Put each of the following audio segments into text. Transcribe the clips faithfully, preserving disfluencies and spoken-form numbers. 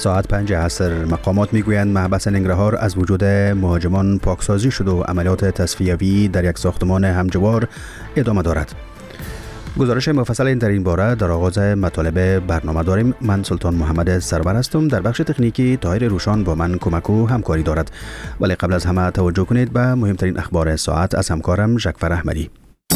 ساعت پنج عصر مقامات میگویند محبس ننگرهار از وجود مهاجمان پاکسازی شد و عملیات تصفیوی در یک ساختمان همجوار ادامه دارد. گزارش مفصل این در این باره در آغاز مطالب برنامه داریم. من سلطان محمد سرور هستم. در بخش تکنیکی طاهر روشان با من کمک و همکاری دارد. ولی قبل از همه توجه کنید به مهمترین اخبار ساعت از همکارم جعفر احمدی.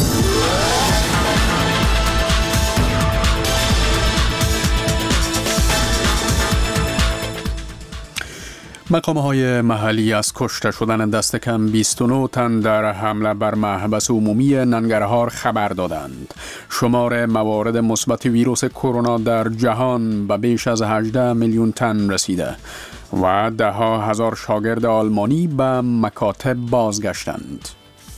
مقام‌های محلی از کشته شدن دست کم بیست و نه تن در حمله بر محبس عمومی ننگرهار خبر دادند. شمار موارد مثبت ویروس کرونا در جهان به بیش از هجده میلیون تن رسیده و ده ها هزار شاگرد آلمانی به مکاتب بازگشتند.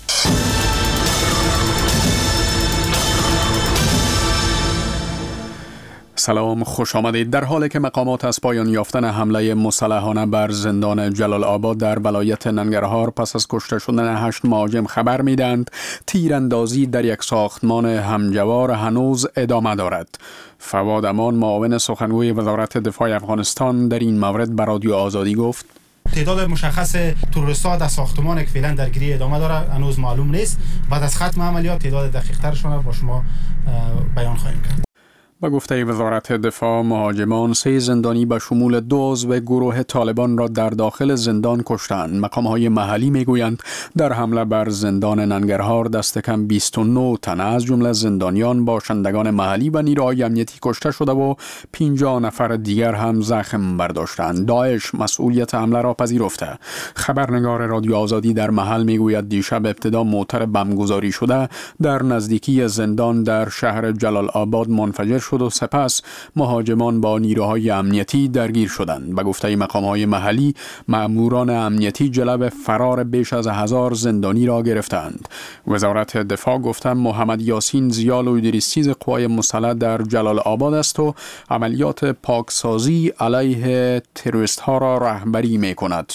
سلام، خوش آمدید. در حالی که مقامات از پایان یافتن حمله مسلحانه بر زندان جلال آباد در ولایت ننگرهار پس از کشته شدن هشت مهاجم خبر میدند، تیراندازی در یک ساختمان همجوار هنوز ادامه دارد. فواد امان، معاون سخنگوی وزارت دفاع افغانستان، در این مورد به رادیو آزادی گفت: تعداد مشخص تروریست‌ها در ساختمان که فعلا درگیری ادامه داره هنوز معلوم نیست. بعد از ختم عملیات تعداد دقیق‌ترشون با شما بیان خواهیم کرد. با گفته وزارت دفاع، مهاجمان سه زندانی به شمول دو عضو گروه طالبان را در داخل زندان کشتند. مقام‌های محلی میگویند در حمله بر زندان ننگرهار دست کم بیست و نه تن از جمله زندانیان، باشندگان محلی و نیروهای امنیتی کشته شده و پنجاه نفر دیگر هم زخم برداشتند. داعش مسئولیت حمله را پذیرفته. خبرنگار رادیو آزادی در محل میگوید دیشب ابتدا موتر بمبگذاری شده در نزدیکی زندان در شهر جلال آباد منفجر شد و سپس مهاجمان با نیروهای امنیتی درگیر شدند. به گفته مقام‌های محلی، مأموران امنیتی جلب فرار بیش از هزار زندانی را گرفتند. وزارت دفاع گفته محمد یاسین زیال و ادریسی قوای مسلح در جلال آباد است و عملیات پاکسازی علیه تروریست ها را رهبری می کند.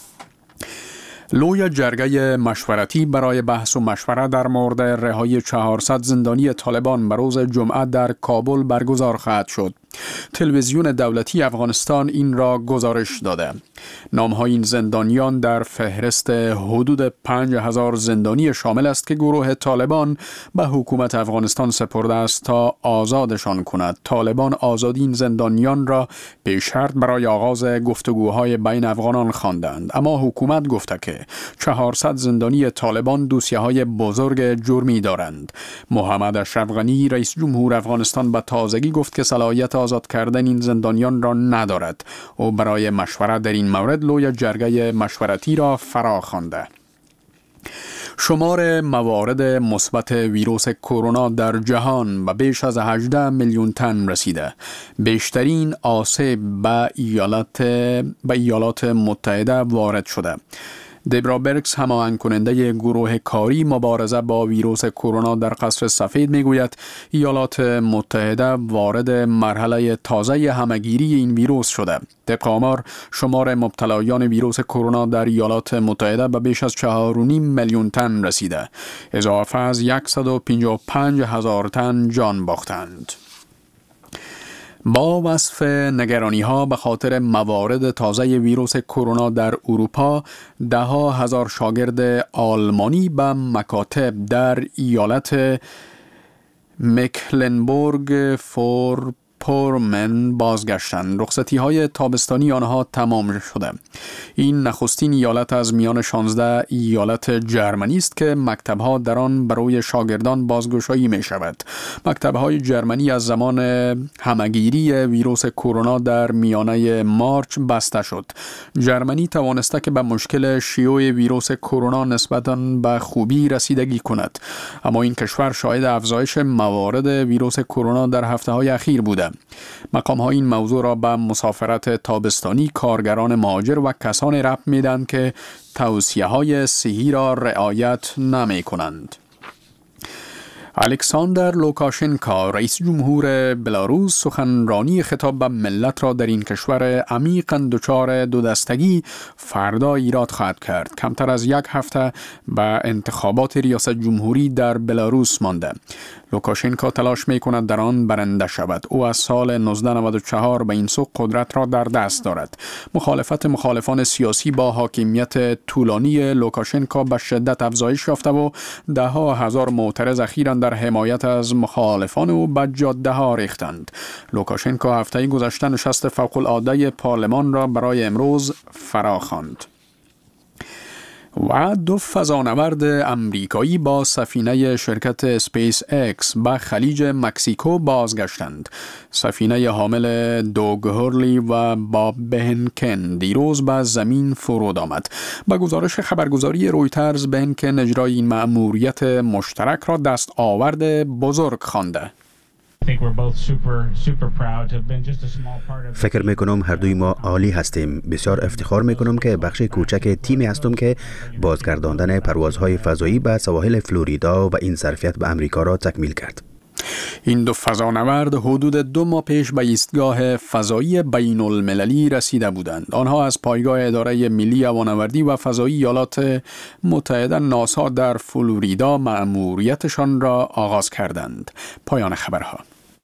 لوی جرگه مشورتی برای بحث و مشوره در مورد رهایی چهارصد زندانی طالبان به روز جمعه در کابل برگزار خواهد شد. تلویزیون دولتی افغانستان این را گزارش داده. نام‌های این زندانیان در فهرست حدود پنج هزار زندانی شامل است که گروه طالبان به حکومت افغانستان سپرده است تا آزادشان کند. طالبان آزادی این زندانیان را به شرط برای آغاز گفتگوهای بین افغانان خواندند، اما حکومت گفته که چهارصد زندانی طالبان دوسیه‌های بزرگ جرمی دارند. محمد اشرف غنی رئیس جمهور افغانستان به تازگی گفت که صلاحیت آزاد کردن این زندانیان را ندارد و برای مشورت در این مورد لوی جرگه مشورتی را فرا خوانده. شمار موارد مثبت ویروس کرونا در جهان به بیش از هجده میلیون تن رسیده. بیشترین آسیب به ایالات به ایالات متحده وارد شده. دبرا برکس، هماهنگ کننده گروه کاری مبارزه با ویروس کرونا در قصر سفید، میگوید ایالات متحده وارد مرحله تازه همه‌گیری این ویروس شده. طبق آمار، شمار مبتلایان ویروس کرونا در ایالات متحده به بیش از چهار و نیم میلیون تن رسیده. اضافه از صد و پنجاه و پنج هزار تن جان باختند. با وصف نگرانی ها به خاطر موارد تازه ویروس کرونا در اروپا، ده ها هزار شاگرد آلمانی به مکاتب در ایالت مکلنبورگ فور پورمن بازگشتند. رخصتی های تابستانی آنها تمام شده. این نخستین ایالت از میان شانزده ایالت جرمنی است که مکتب‌ها در آن برای شاگردان بازگشایی می شود. مکتب‌های جرمنی از زمان همه‌گیری ویروس کرونا در میانه مارچ بسته شد. جرمنی توانسته که به مشکل شیوع ویروس کرونا نسبتاً به خوبی رسیدگی کند، اما این کشور شاهد افزایش موارد ویروس کرونا در هفته‌های اخیر بوده. مقام‌ها این موضوع را به مسافرت تابستانی کارگران مهاجر و کسان ربط می‌دهند که توصیه‌های صحی را رعایت نمی‌کنند. الکساندر لوکاشنکا رئیس جمهور بلاروس سخنرانی خطاب به ملت را در این کشور عمیقاً دچار دو دستگی فردا ایراد خواهد کرد. کمتر از یک هفته به انتخابات ریاست جمهوری در بلاروس مانده. لوکاشنکا تلاش می کند در آن برنده شود. او از سال نوزده نود و چهار به این سو قدرت را در دست دارد. مخالفت مخالفان سیاسی با حاکمیت طولانی لوکاشنکا به شدت افزایش یافته و ده ها هزار معترض اخیراً در حمایت از مخالفان او به جاده ها ریختند. لوکاشنکا هفته گذشته نشست فوق العاده پارلمان را برای امروز فرا خواند. و دو فضانورد امریکایی با سفینه شرکت اسپیس اکس به خلیج مکزیکو بازگشتند. سفینه حامل دوگ هورلی و باب بهنکن دیروز به زمین فرود آمد. با گزارش خبرگزاری رویترز، بهنکن اجرای این مأموریت مشترک را دست آورد بزرگ خوانده. فکر میکنم هر دوی ما عالی هستیم. بسیار افتخار میکنم که بخش کوچک تیمی هستم که بازگرداندن پروازهای فضایی به سواحل فلوریدا و این ظرفیت به امریکا را تکمیل کرد. این دو فضانورد حدود دو ماه پیش به ایستگاه فضایی بین المللی رسیده بودند. آنها از پایگاه اداره ملی هوانوردی و فضایی ایالات متحده ناسا در فلوریدا مأموریتشان را آغاز کردند. پایان خبرها.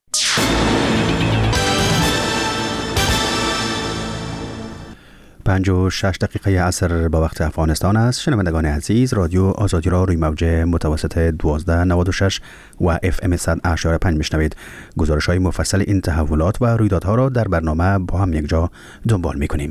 پنج و شش دقیقه عصر با وقت افغانستان است. شنوندگان عزیز، رادیو آزادی را روی موج متوسط دوازده نود و شش و اف ام صد و اشاره پنج میشنوید. گزارش های مفصل این تحولات و رویدادها را در برنامه با هم یک جا دنبال میکنیم.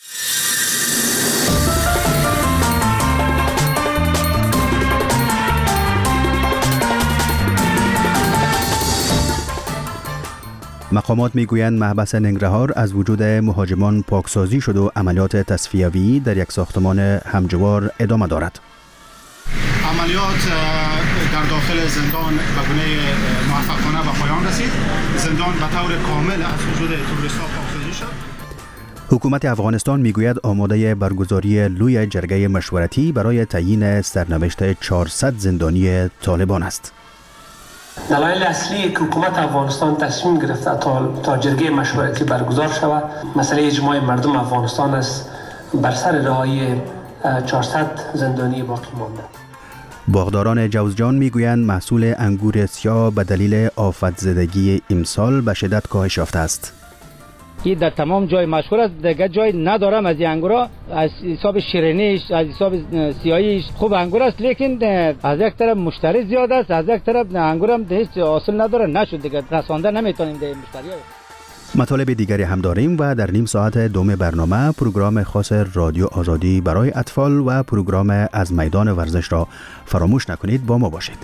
مقامات میگویند محبس ننگرهار از وجود مهاجمان پاکسازی شد و عملیات تصفیوی در یک ساختمان همجوار ادامه دارد. عملیات در داخل زندان به گونه موفقانه به پایان رسید. زندان به طور کامل از وجود تروریست‌ها پاکسازی شد. حکومت افغانستان میگوید آماده برگزاری لوی جرگه مشورتی برای تعیین سرنوشت چهارصد زندانی طالبان است. دلایل اصلی که حکومت افغانستان تصمیم گرفته تا, تا جرگه مشورتی برگزار شود مسئله اجماع مردم افغانستان است بر سر رهایی چهارصد زندانی باقی مانده. باغداران جوزجان میگویند محصول انگور سیاه به دلیل آفت زدگی امسال به شدت کاهش یافته است. این در تمام جای مشهور است، دیگه جای ندارم از این انگورا. از حساب شیرینیش، از حساب سیاهیش خوب انگور است، لیکن از یک طرف مشتری زیاد است، از یک طرف انگورم هیچ حاصل نداره، نشد دیگه رسانده نمیتونیم به مشتری‌ها. مطالب دیگری هم داریم و در نیم ساعت دوم برنامه پروگرام خاص رادیو آزادی برای اطفال و پروگرام از میدان ورزش را فراموش نکنید. با ما باشید.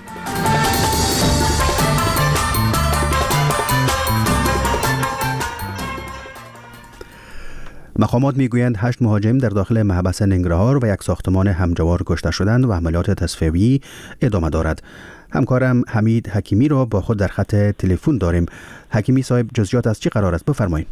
مقامات میگویند هشت مهاجم در داخل محبس ننگرهار و یک ساختمان همجوار کشته شدند و عملیات تصفیوی ادامه دارد. همکارم حمید حکیمی را با خود در خط تلفن داریم. حکیمی صاحب، جزئیات از چی قرار است؟ بفرمایید.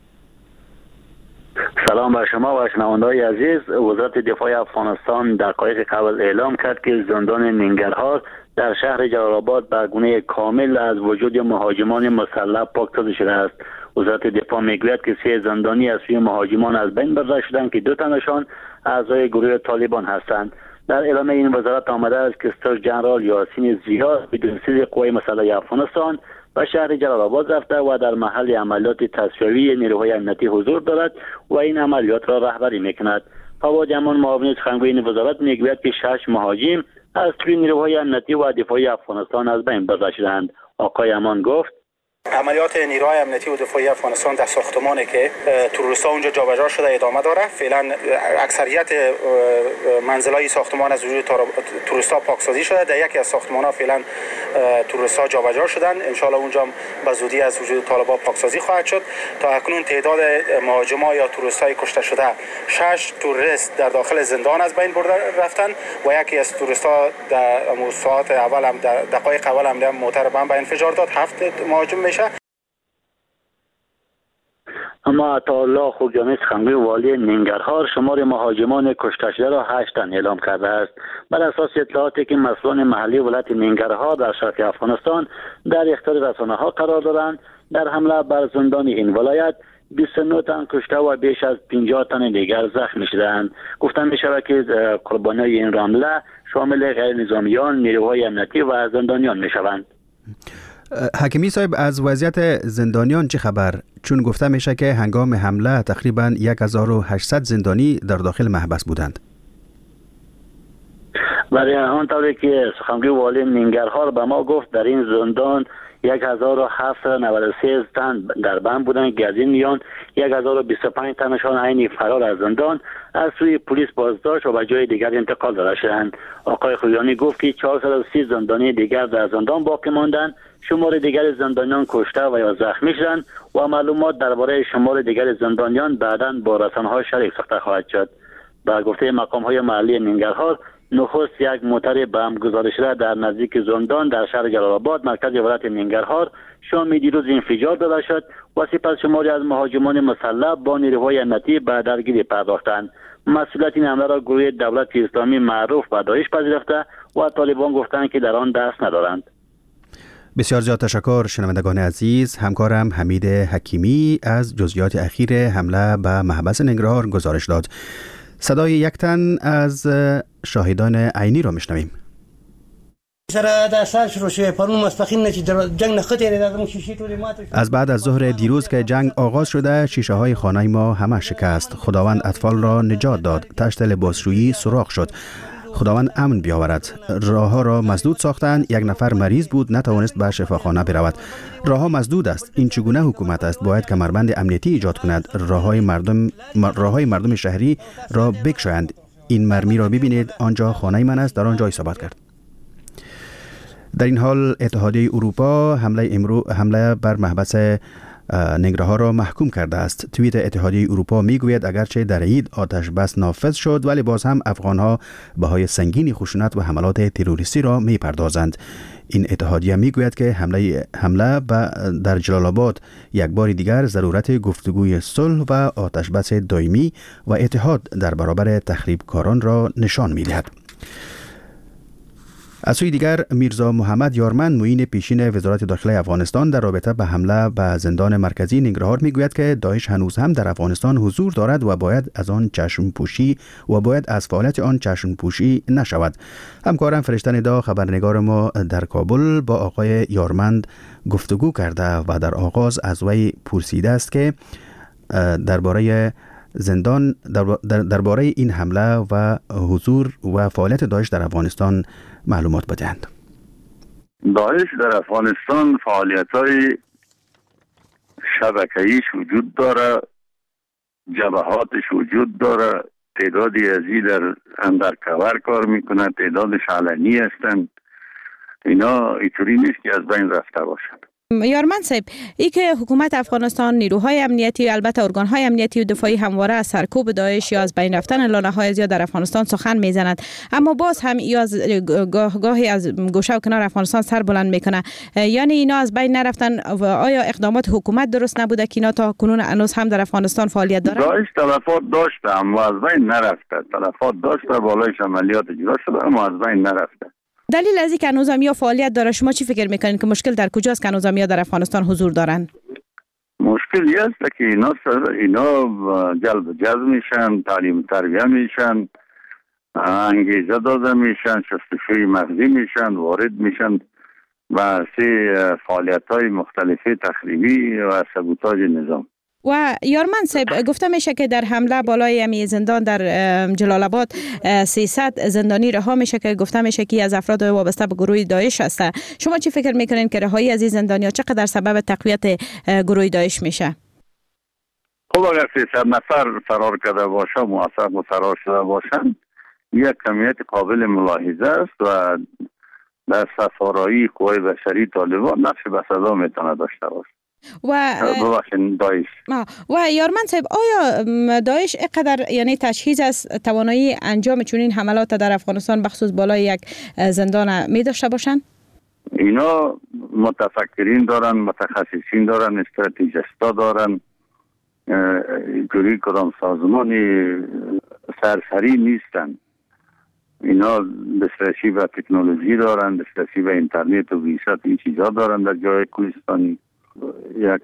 سلام بر شما و شنوندگان عزیز. وزارت دفاع افغانستان دقایق قبل اعلام کرد که زندان ننگرهار در شهر جلال آباد به گونه کامل از وجود مهاجمان مسلح پاکسازی شده است. وزارت دفاع میگوید که سه زندانی از سوی مهاجمان از بین برده شدند که دو تنشان اعضای گروه طالبان هستند. در اعلام این وزارت آمده است که ستار جنرال یاسین زیا بدون سیز قوای مسلح افغانستان به شهر جلال آباد رفته و در محل عملیات تصفیوی نیروهای امنیتی حضور دارد و این عملیات را رهبری میکند. فواد امان، معاون سخنگوی این وزارت، میگوید که شش مهاجم از سوی نیروهای امنیتی و دفاعی افغانستان از بین برده شدند. آقای امان گفت عملیات نیروهای امنیتی و دفاعی افغانستان در ساختمانی که تروریست‌ها اونجا جابجا شده ادامه داره. فعلا اکثریت منزل‌های ساختمان از وجود تروریست‌ها پاکسازی شده. در یکی از ساختمان‌ها فعلا تروریست‌ها جابجا شدن. ان شاء الله اونجا به زودی از وجود طالبان پاکسازی خواهد شد. تا اکنون تعداد مهاجما یا تروریست‌های کشته شده شش تروریست در داخل زندان از بین برده رفتن و یکی از تروریست‌ها در ساعات اول هم در دقایق اول هم موتر بمب انفجار داد. هفت مهاجم میشه. اما عطاالله خوگیانی سخنگوی والی ننگرهار شمار مهاجمان کشته شده را هشت تن اعلام کرده است. بر اساس اطلاعاتی که مسئولان محلی ولایت ننگرهار در شرق افغانستان در اختیار رسانه‌ها قرار دارند، در حمله بر زندان این ولایت بیست و نه تن کشته و بیش از پنجاه تن دیگر زخمی شدند. گفته می شود که قربانیان این حمله شامل غیر نظامیان، نیروهای امنیتی و زندانیان می شوند. حکیمی صاحب، از وضعیت زندانیان چه خبر؟ چون گفته میشه که هنگام حمله تقریبا هزار و هشتصد زندانی در داخل محبس بودند. برای آنطوری که سخنگوی والی ننگرهار به ما گفت، در این زندان هزار و هفتصد و نود و سه تن در بند بودند که از این میان هزار و بیست و پنج تنشان عین فرار از زندان از سوی پلیس بازداشت و به جای دیگر انتقال داده شدند. آقای خوگیانی گفت که چهارصد و سی زندانی دیگر در زندان باقی ماندند. شمار دیگر زندانیان کشته و یا زخمی شدند و معلومات درباره شمار دیگر زندانیان بعداً با رسانه‌ها شریک ساخته خواهد شد. به گفته مقام‌های محلی ننگرهار، نخست یک موتر بم گذاشته شده در نزدیک زندان در شهر جلال آباد مرکز ولایت ننگرهار شام دیروز انفجار داده شد و سپس شماری از مهاجمان مسلح با نیروهای امنیتی به درگیری پرداختند. مسئولیت این حمله را گروه دولت اسلامی معروف به داعش پذیرفته و طالبان گفتند که در آن دست ندارند. بسیار زیاد تشکر شنوندگان عزیز. همکارم حمید حکیمی از جزئیات اخیر حمله به محبس ننگرهار گزارش داد. صدای یک تن از شاهدان عینی را میشنویم. از بعد از ظهر دیروز که جنگ آغاز شده، شیشه های خانه ما همه شکست. خداوند اطفال را نجات داد. تشت لباسشویی سوراخ شد. خداوند امن بیاورد. راه ها را مسدود ساختند. یک نفر مریض بود، نتوانست به شفاخانه برود. راه ها مسدود است. این چگونه حکومت است؟ باید کمربند امنیتی ایجاد کند. راه های مردم راه های مردم شهری را بگشایند. این مرمی را ببینید، آنجا خانه من است، در آنجا اصابت کرد. در این حال اتحادیه اروپا حمله امرو حمله بر محبس ننگرهار را محکوم کرده است. توییت اتحادیه اروپا میگوید اگرچه در عید آتش بس نافذ شد، ولی باز هم افغانها بهای سنگین خشونت و حملات تروریستی را میپردازند. این اتحادیه میگوید که حمله حمله در جلال آباد یک بار دیگر ضرورت گفتگوی صلح و آتش بس دائمی و اتحاد در برابر تخریبکاران را نشان میدهد. از سوی دیگر میرزا محمد یارمن معین پیشین وزارت داخلی افغانستان در رابطه به حمله به زندان مرکزی ننگرهار میگوید که داعش هنوز هم در افغانستان حضور دارد و باید از آن چشم پوشی و باید از فعالیت آن چشم پوشی نشود. همکارم فرشته ندا خبرنگار ما در کابل با آقای یارمند گفتگو کرده و در آغاز از وی پرسیده است که درباره زندان درباره در این حمله و حضور و فعالیت داعش در افغانستان معلومات بدهند. داعش در افغانستان فعالیت‌های شبکه‌ایش وجود داره، جبهاتش وجود داره، تعدادی ازی در اندرکور کار میکنه، تعدادش علنی هستند. اینا اینطوری نیست که از بین رفته باشد. یارمن صاحب، ای که حکومت افغانستان، نیروهای امنیتی و البته ارگانهای امنیتی و دفاعی همواره از سرکوب داعش یا از بین رفتن لانه‌های زیاد در افغانستان سخن میزنند، اما باز هم ای از گاه گاهی از گوشه و کنار افغانستان سر بلند میکنه. یعنی اینا از بین نرفتن و آیا اقدامات حکومت درست نبوده که اینا تا کنون هنوز هم در افغانستان فعالیت دارند؟ داعش تلفات داشته اما از بین نرفته. تلفات داشته، بالایش عملیات اجرا شده اما از بین نرفته. دلیل از اینکه هنوزم فعالیت داره، شما چی فکر میکنید که مشکل در کجاست که هنوزم در افغانستان حضور دارن؟ مشکلی است که اینا اینا جلب جذب میشن، تعلیم تربیه میشن، انگیزه داده میشن، شستشوی مغزی میشن، وارد میشن و سه فعالیت های مختلفه تخریبی و سبوتاژ نظام. و یارمن صاحب، گفته میشه که در حمله بالای امی زندان در جلال آباد سیصد زندانی رها میشه که گفته میشه که از افراد وابسته به گروه داعش هسته. شما چی فکر میکنین که رهایی از این زندانیا چقدر سبب تقویت گروه داعش میشه؟ خب اگر سیصد نفر فرار کرده باشه، موفق فرار شده باشن، یک کمیت قابل ملاحظه است و در سفارایی قوای بشری طالبان نقش بسزا میتونه داشته باشه. و داعش و یارمن صاحب، آیا داعش اینقدر یعنی تجهیز از توانایی انجام چنین حملات در افغانستان بخصوص بالای یک زندان می داشته باشن؟ اینا متفکرین دارن، متخصصین دارن، استراتژیستا دارن. اینطوری کدام سازمانی سرسری نیستن. اینا دسترسی به تکنولوژی دارن، دسترسی به اینترنت و ویست، این چیزا دارن در جای کوهستانی. یک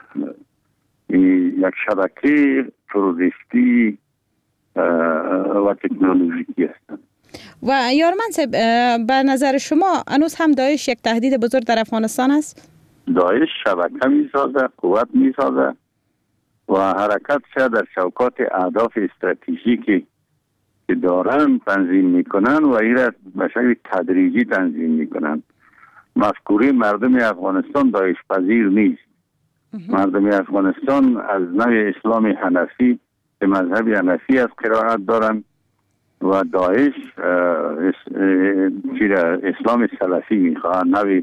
یک شبکه تروریستی و تکنولوژیکی هستند. و یارمن صاحب، به نظر شما هنوز هم داعش یک تهدید بزرگ در افغانستان است؟ داعش شبکه می سازه، قوت می سازه و حرکت شد در چوکات اهداف استراتژیکی که دارن تنظیم میکنن و این را به شکل تدریجی تنظیم میکنن. مفکوره مردم افغانستان داعش پذیر نیست. مردم افغانستان از نوع اسلام حنفی به مذهب حنفی از قرائت دارن و داعش اسلام سلفی میخواه، نوع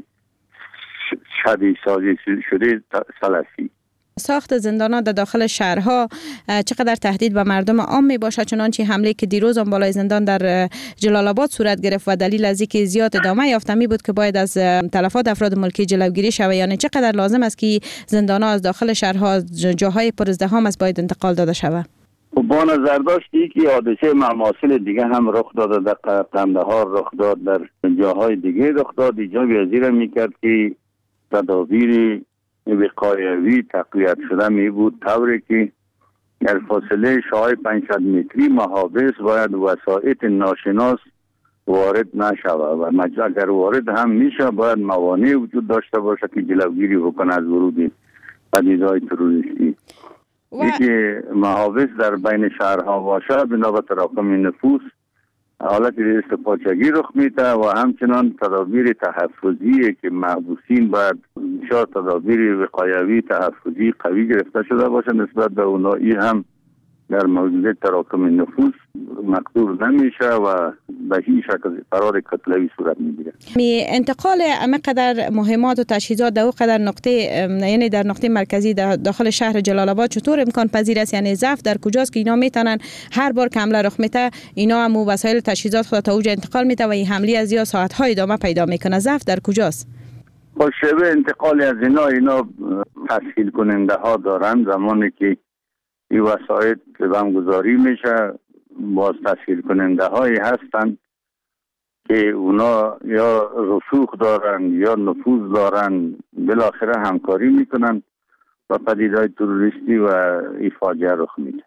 شدید سازی شده سلفی. ساخت زندانات در داخل شهرها چقدر تهدید به مردم عام می باشد، چنانچه حمله که دیروز آن بالای زندان در جلال آباد صورت گرفت و دلیل از اینکه زیاد ادامه یافته می بود که باید از تلفات افراد ملکی جلوگیری شود. یعنی چقدر لازم است که زندانات از داخل شهرها جاهای پر ازدحام است باید انتقال داده شود؟ با نظر داشتی که حادثه مماثل دیگه هم رخ داده، در قندهار رخ داد، در جاهای دیگه رخ داد. اینجا وزیر میکرد که تدابیر وقایوی تقویت شده می بود، طوری که در فاصله شاهای پانصد متری محابس باید وسایط ناشناس وارد نشود و اگر وارد هم میشه باید موانع وجود داشته باشه که جلوگیری بکنه از ورود پدیده‌های تروریستی. اینکه محابس در بین شهرها باشه بنا تراکم نفوس حالت ریست پاچگی رخ میده و همچنان تدابیر تحفظی که محبوسین باید شاید تدابیر وقایوی تحفظی قوی گرفته شده باشه نسبت به اونایی هم در موجودیت تراکم نفوس مقدور نمیشه و به هیچ شکل قرار قتلوی صورت میگیره. انتقال همقدر مهمات و تجهیزات در قدر نقطه، یعنی در نقطه مرکزی داخل شهر جلال آباد چطور امکان پذیر است؟ یعنی ضعف در کجاست که اینا میتونن هر بار که حمله رخ میده اینا هم وسایل تجهیزات خود تا اونجا انتقال میده و این حمله از یا ساعت های ادامه پیدا میکنه؟ ضعف در کجاست؟ با شبه انتقال از اینا اینا تسهیل کننده ها دارن. زمانی که این وسایل بمگذاری میشه باز تسهیل کننده هایی هستن که اونا یا رسوخ دارن یا نفوذ دارن، بالاخره همکاری میکنن و پدیده‌های تروریستی و این فاجعه رخ میده.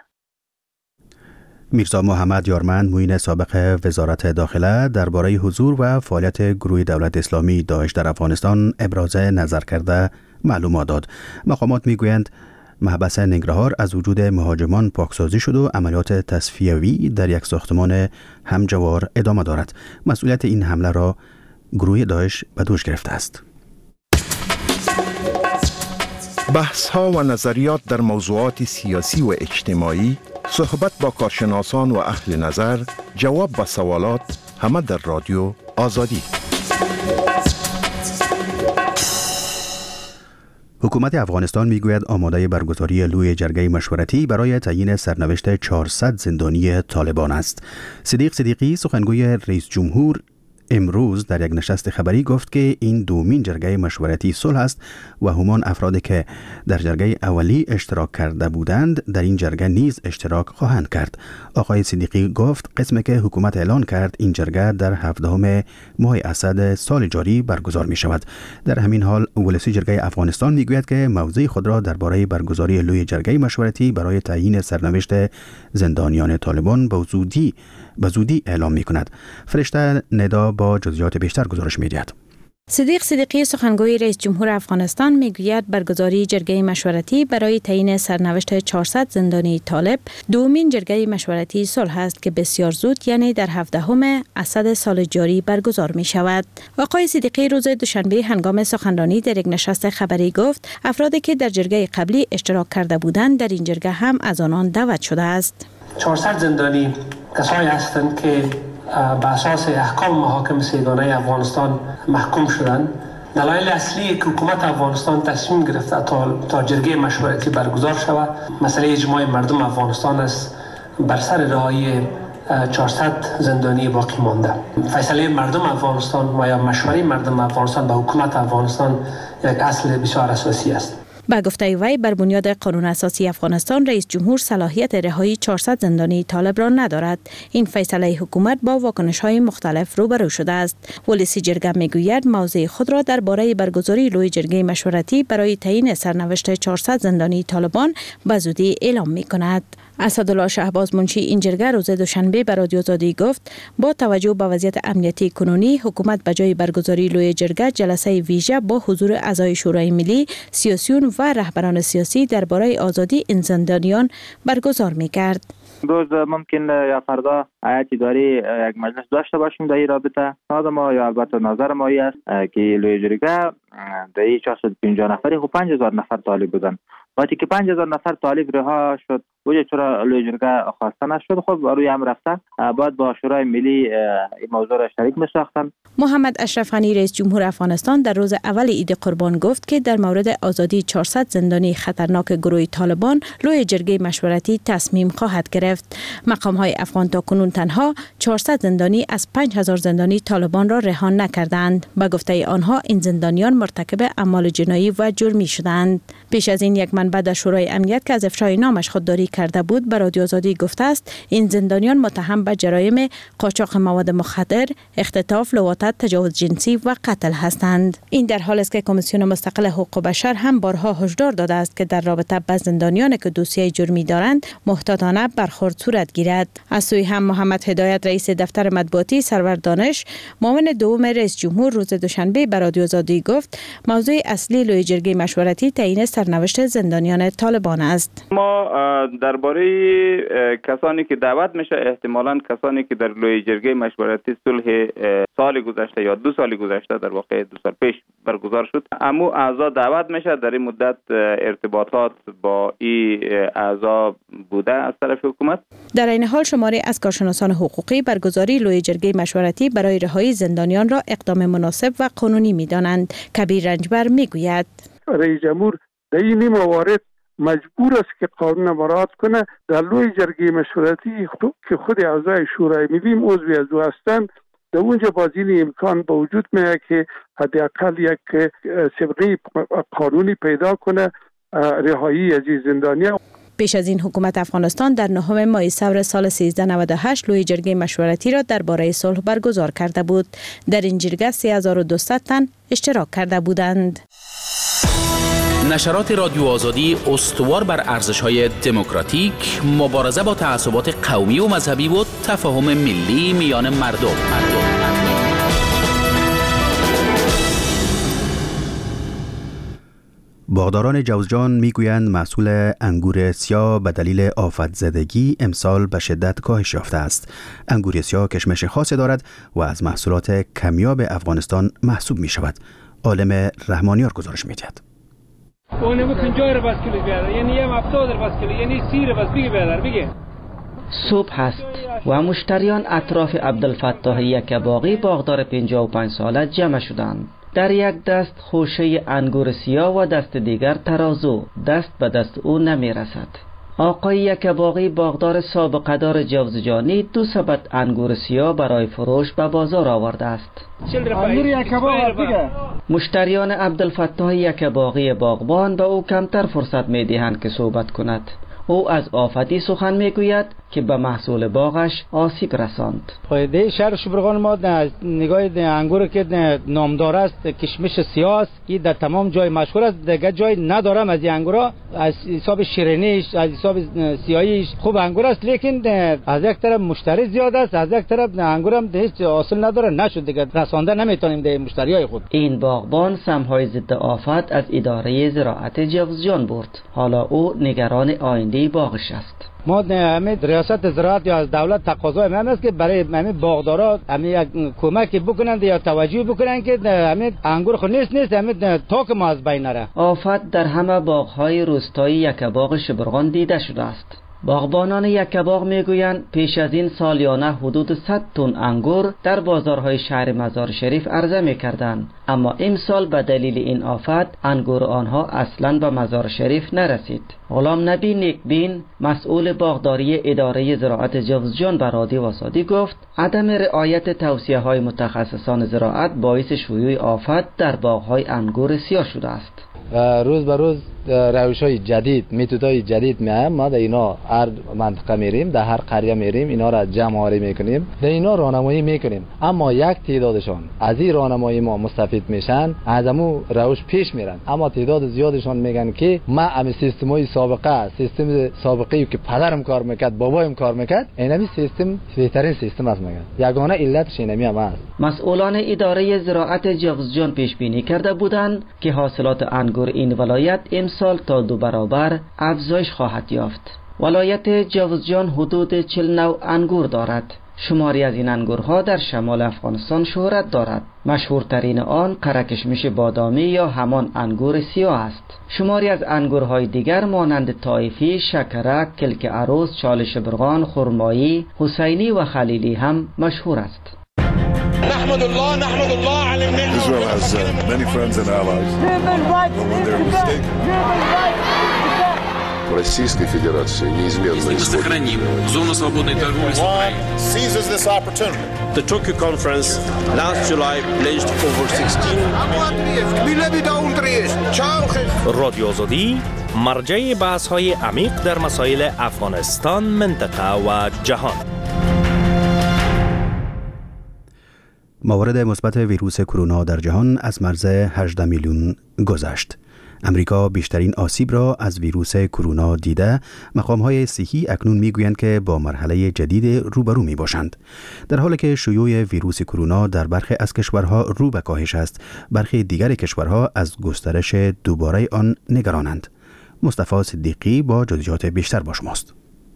میرزا محمد یارمند معین سابق وزارت داخله درباره حضور و فعالیت گروه دولت اسلامی داعش در افغانستان ابراز نظر کرده معلومات داد. مقامات میگویند محبس ننگرهار از وجود مهاجمان پاکسازی شد و عملیات تصفیوی در یک ساختمان همجوار ادامه دارد. مسئولیت این حمله را گروه داعش به دوش گرفته است. بحث ها و نظریات در موضوعات سیاسی و اجتماعی، صحبت با کارشناسان و اهل نظر، جواب به سوالات، همه در رادیو آزادی. حکومت افغانستان میگوید آماده برگزاری لوی جرگه مشورتی برای تعیین سرنوشت چهارصد زندانی طالبان است. صدیق صدیقی سخنگوی رئیس جمهور امروز در یک نشست خبری گفت که این دومین جرگه مشورتی صلح است و همان افرادی که در جرگه اولی اشتراک کرده بودند در این جرگه نیز اشتراک خواهند کرد. آقای صدیقی گفت قسمی که حکومت اعلان کرد این جرگه در هفدهم ماه اسد سال جاری برگزار می شود. در همین حال ولسی جرگه افغانستان می گوید که موضع خود را درباره برگزاری لوی جرگه مشورتی برای تعیین سرنوشت زندانیان طالبان به زودی به زودی اعلام می کند. فرشته ندا با جزئیات بیشتر گزارش می دهد. صدیق صدیقی سخنگوی رئیس جمهور افغانستان میگوید برگزاری جرگه مشورتی برای تعیین سرنوشت چهارصد زندانی طالب دومین جرگه مشورتی صلح است که بسیار زود یعنی در هفدهم اسد سال جاری برگزار می شود. آقای صدیقی روز دوشنبه هنگام سخنرانی در یک نشست خبری گفت افرادی که در جرگه قبلی اشتراک کرده بودند در این جرگه هم از آنان دعوت شده است. چهارصد زندانی کسایی هستند که به اساس احکام محاکم سیگانه افغانستان محکوم شدند. دلایل اصلی که حکومت افغانستان تصمیم گرفته تا, تا جرگه مشورتی برگزار شود مسئله اجماع مردم افغانستان است بر سر رهایی چهارصد زندانی باقی مانده. فیصله مردم افغانستان و یا مشوره مردم افغانستان به حکومت افغانستان یک اصل بسیار اساسی است. با گفته وی بر بنیاد قانون اساسی افغانستان رئیس جمهور صلاحیت رهایی چهارصد زندانی طالب را ندارد. این فیصله حکومت با واکنش‌های مختلف روبرو شده است. ولسی جرگه میگوید موضع خود را درباره برگزاری لوی جرگه مشورتی برای تعیین سرنوشت چهارصد زندانی طالبان به زودی اعلام می‌کند. اسدالله شهباز منشی این جرگه روز دوشنبه به رادیو آزادی گفت با توجه به وضعیت امنیتی کنونی حکومت به جای برگزاری لوی جرگه جلسه ویژه با حضور اعضای شورای ملی، سیاسیون و رهبران سیاسی درباره آزادی این زندانیان برگزار می‌کرد. روز ممکن یا فردا هیئت اداری یک مجلس داشته باشیم در این رابطه. نظر ما یا البته نظر ما است که لوی جرگه در این چهارصد و پنجاه نفری خب پنج هزار نفر طالب بودن. وقتی که پنج هزار نفر طالب رها شد وجه چرا لوی جرگه خواسته نشد، خب روی هم رفته بعد با شورای ملی این موضوع را شریک می ساختن. محمد اشرف غنی رئیس جمهور افغانستان در روز اول عید قربان گفت که در مورد آزادی چهارصد زندانی خطرناک گروه طالبان لوی جرگه مشورتی تصمیم خواهد گرفت. مقام های افغان تا کنون تنها چهارصد زندانی از پنج هزار زندانی طالبان را رها نکردند. به گفته آنها این زندانیان مرتکب اعمال جنایی و جرمی شدند. پیش از این یک منبع در شورای امنیت که از افشای نامش خودداری کرده بود به رادیو آزادی گفته است این زندانیان متهم به جرایم قاچاق مواد مخدر، اختطاف، لواطت، تجاوز جنسی و قتل هستند. این در حالی است که کمیسیون مستقل حقوق بشر هم بارها هشدار داده است که در رابطه با زندانیانی که دوسیه جرمی دارند محتاطانه برخورد صورت گیرد. از سوی هم محمد هدایت رئیس دفتر مطبوعاتی سرور دانش معاون دوم رئیس جمهور روز دوشنبه به رادیو آزادی گفت موضوع اصلی لوی جرگه مشورتی تعیین سرنوشت زندانیان طالبان است. ما درباره کسانی که دعوت میشه احتمالاً کسانی که در لوی جرگه مشورتی صلح سال گذشته یا دو سال گذشته در واقع دو سال پیش برگزار شد، اما اعضا دعوت میشه. در این مدت ارتباطات با این اعضا بوده از طرف حکومت. در این حال شماری از کارشناسان حقوقی برگزاری لوی جرگه مشورتی برای رهایی زندانیان را اقدام مناسب و قانونی می‌دانند. کبیر رنجبر میگوید رئیس جمهور در این موارد مجبور است که قانون مراعات کنه. در لوی جرگه مشورتی که خود اعضای شورای ملی عضو از او هستند در اونجا باز این امکان با وجود میاد که حداقل یک سابقه قانونی پیدا کنه رهایی از این زندانیان. پیش از این حکومت افغانستان در نهم ماه ثور سال سیزده نود و هشت لوی جرگه مشورتی را درباره صلح برگزار کرده بود. در این جرگه سه هزار و دویست تن اشتراک کرده بودند. نشرات رادیو آزادی استوار بر ارزش‌های دموکراتیک، مبارزه با تعصبات قومی و مذهبی و تفاهم ملی میان مردم. مردم. باغداران جوزجان میگویند محصول انگور سیاه به دلیل آفت زدگی امسال به شدت کاهش یافته است. انگور سیاه کشمش خاصی دارد و از محصولات کمیاب افغانستان محسوب می شود. عالم رحمانیار گزارش می‌دهد. اونم پنجاه رو بس کیلو بیاره، یعنی هم هفتاد رو بس کیلو، یعنی سی رو بس بگی بیاره بگی. صبح هست و مشتریان اطراف عبدالفتاح یکباقی باغدار پنجاه و پنج ساله جمع شدند. در یک دست خوشه انگور سیاه و دست دیگر ترازو، دست به دست او نمی رسد. آقای یکباقی باغدار سابقه دار جوزجانی دو سبد انگور سیاه برای فروش به بازار آورده است. انگور یکباقی دیگه. مشتریان عبدالفتاح یکباقی باغبان به او کمتر فرصت می دهند که صحبت کند. او از آفتی سخن میگوید که به محصول باغش آسیب رساند. پایده شهر شبرغان ما نگاه انگور که نامدار است کشمش سیاه است که در تمام جای مشهور است، دیگه جای ندارم از این انگورا. از حساب شیرینیش، از حساب سیاهیش خوب انگور است، لیکن از یک طرف مشتری زیاد است، از یک طرف انگورم هیچ حاصل نداره، نشد دیگه رسانده نمیتونیم به مشتریای خود. این باغبان سمهای ضد آفت از اداره زراعت جوزجان برد. حالا او نگران آینده باغش است. ما همه ریاست زراعت یا از دولت تقاضای هم است که برای همه باغدارا همه یک کمک بکنند یا توجه بکنند که همه انگور خود نیست نیست همه تاک ما از بین نره. آفت در همه باغ‌های روستایی یکباغ شبرغان دیده شده است. باغبانان یکباغ میگویند پیش از این سالیانه حدود صد تن انگور در بازارهای شهر مزار شریف عرضه میکردند، اما امسال به دلیل این آفت انگور آنها اصلاً به مزار شریف نرسید. غلام نبی نیکبین مسئول باغداری اداره زراعت جوزجان به رادیو آزادی گفت عدم رعایت توصیه های متخصصان زراعت باعث شیوع آفت در باغ‌های انگور سیاه شده است. و روز به روز روش‌های جدید، متدهای جدید میایم، ما در اینا هر منطقه میریم، در هر قریه میریم، اینا را جمع آوری میکنیم، در اینا راهنمایی میکنیم. اما یک تعدادشان از این راهنمایی ما مستفید میشن، از همون روش پیش میرن. اما تعداد زیادشان میگن که ما همین سیستمای سابقه، سیستم سابقه‌ای که پدرم کار میکرد، بابایم کار میکرد، اینمی سیستم بهترین سیستم است میگن. یگانه علتش اینمی هم است. مسئولان اداره زراعت جوزجان پیش بینی کرده بودند که حاصلات انگور این ولایت امسال تا دو برابر افزایش خواهد یافت. ولایت جوزجان حدود چهل نوع انگور دارد. شماری از این انگورها در شمال افغانستان شهرت دارد. مشهورترین آن قره‌کشمش بادامی یا همان انگور سیاه است. شماری از انگورهای دیگر مانند طایفی، شکرک، کلک عروس، چال شبرغان، خرمایی، حسینی و خلیلی هم مشهور است. نحمد الله نحمد الله على النعمة. Israel has uh, many friends and allies. But when they're mistaken. Российской Федерации неизменно сохраним зону свободной торговли с Украиной. Seizes this opportunity. The Tokyo conference last July pledged over sixteen. رادیو آزادی مرجع بحث‌های عمیق در مسائل افغانستان، منطقه و جهان. موارد مثبت ویروس کرونا در جهان از مرز هجده میلیون گذشت. امریکا بیشترین آسیب را از ویروس کرونا دیده، مقام‌های صحی اکنون می‌گویند که با مرحله جدید روبرو می‌باشند. در حالی که شیوع ویروس کرونا در برخی از کشورها رو به کاهش است، برخی دیگر کشورها از گسترش دوباره آن نگرانند. مصطفی صدیقی با جزئیات بیشتر با شماست.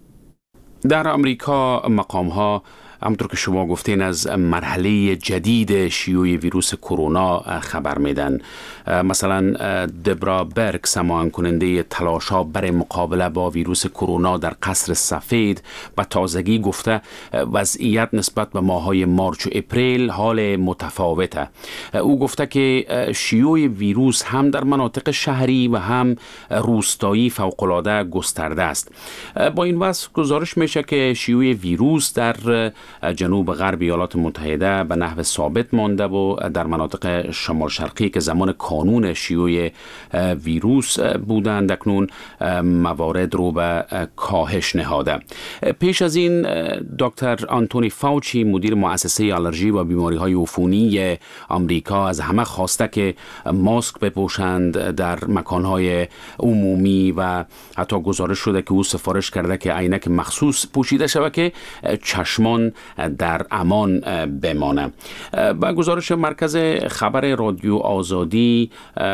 در امریکا مقام‌ها همونطور که شما گفتین از مرحله جدید شیوع ویروس کرونا خبر میدن. مثلا دبرا برگ، سماعن کننده تلاش‌ها برای مقابله با ویروس کرونا در قصر سفید، به تازگی گفته وضعیت نسبت به ماه‌های مارچ و اپریل حال متفاوته. او گفته که شیوع ویروس هم در مناطق شهری و هم روستایی فوق‌العاده گسترده است. با این وصف گزارش میشه که شیوع ویروس در جنوب غرب ایالات متحده به نحو ثابت مانده و در مناطق شمال شرقی که زمان کانون شیوع ویروس بودند اکنون موارد رو به کاهش نهاده. پیش از این دکتر آنتونی فاوچی، مدیر مؤسسه آلرژی و بیماری‌های عفونی آمریکا، از همه خواسته که ماسک بپوشند در مکان‌های عمومی و حتی گزارش شده که او سفارش کرده که عینک مخصوص پوشیده شود که چشمان در امان بمانه. با گزارش مرکز خبر رادیو آزادی،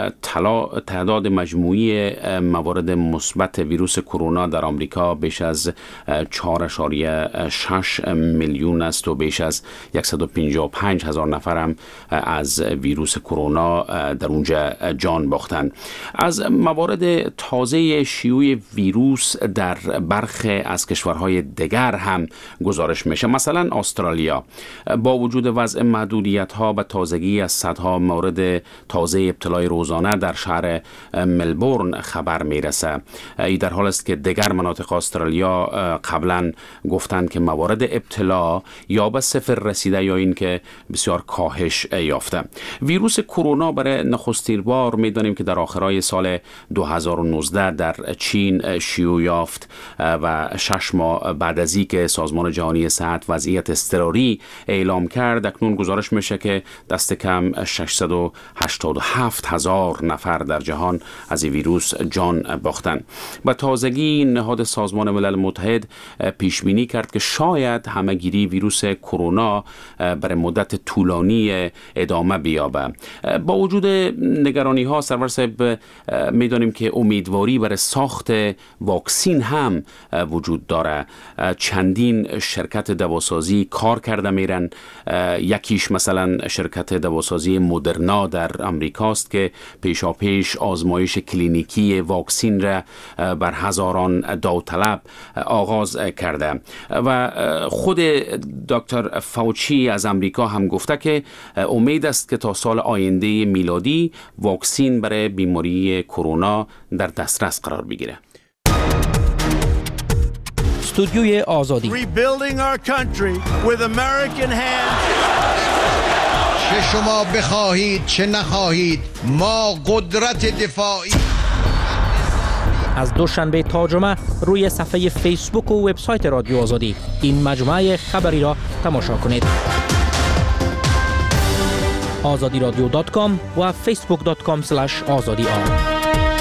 تعداد مجموعی موارد مثبت ویروس کرونا در آمریکا بیش از چهار اشاریه شش میلیون است و بیش از صد و پنجاه و پنج هزار نفر هم از ویروس کرونا در اونجا جان باختند. از موارد تازه شیوع ویروس در برخی از کشورهای دیگر هم گزارش میشه. مثلا استرالیا با وجود وضع محدودیت ها به تازگی از صدها مورد تازه ابتلای روزانه در شهر ملبورن خبر میرسه. ای در حال است که دیگر مناطق استرالیا قبلا گفتند که موارد ابتلا یا به صفر رسیده یا این که بسیار کاهش یافته. ویروس کرونا برای نخستین بار میدانیم که در آخرای سال دو هزار و نوزده در چین شیوع یافت و شش ماه بعد از اینکه سازمان جهانی صحت وضعیت اضطراری اعلام کرد، اکنون گزارش میشه که دست کم ششصد و هشتاد و هفت هزار نفر در جهان از این ویروس جان باختند. با تازگی نهاد سازمان ملل متحد پیش بینی کرد که شاید همهگیری ویروس کرونا برای مدت طولانی ادامه بیابه. با وجود نگرانی ها سرور صاحب میدانیم که امیدواری برای ساخت واکسین هم وجود داره. چندین شرکت دواسازی کار کرده میرن. یکیش مثلا شرکت دواسازی مدرنا در امریکاست که پیشا پیش آزمایش کلینیکی واکسین را بر هزاران داوطلب آغاز کرده و خود دکتر فاوچی از امریکا هم گفته که امید است که تا سال آینده میلادی واکسین برای بیماری کرونا در دسترس قرار بگیره. استودیوی آزادی. Rebuilding our country with American hands. چه شما بخواهید چه نخواهید ما قدرت دفاعی از دوشنبه تا جمعه روی صفحه فیسبوک و وبسایت رادیو آزادی این مجموعه خبری را تماشا کنید. آزادی رادیو دات کام و فیسبوک دات کام اسلش آزادی آر.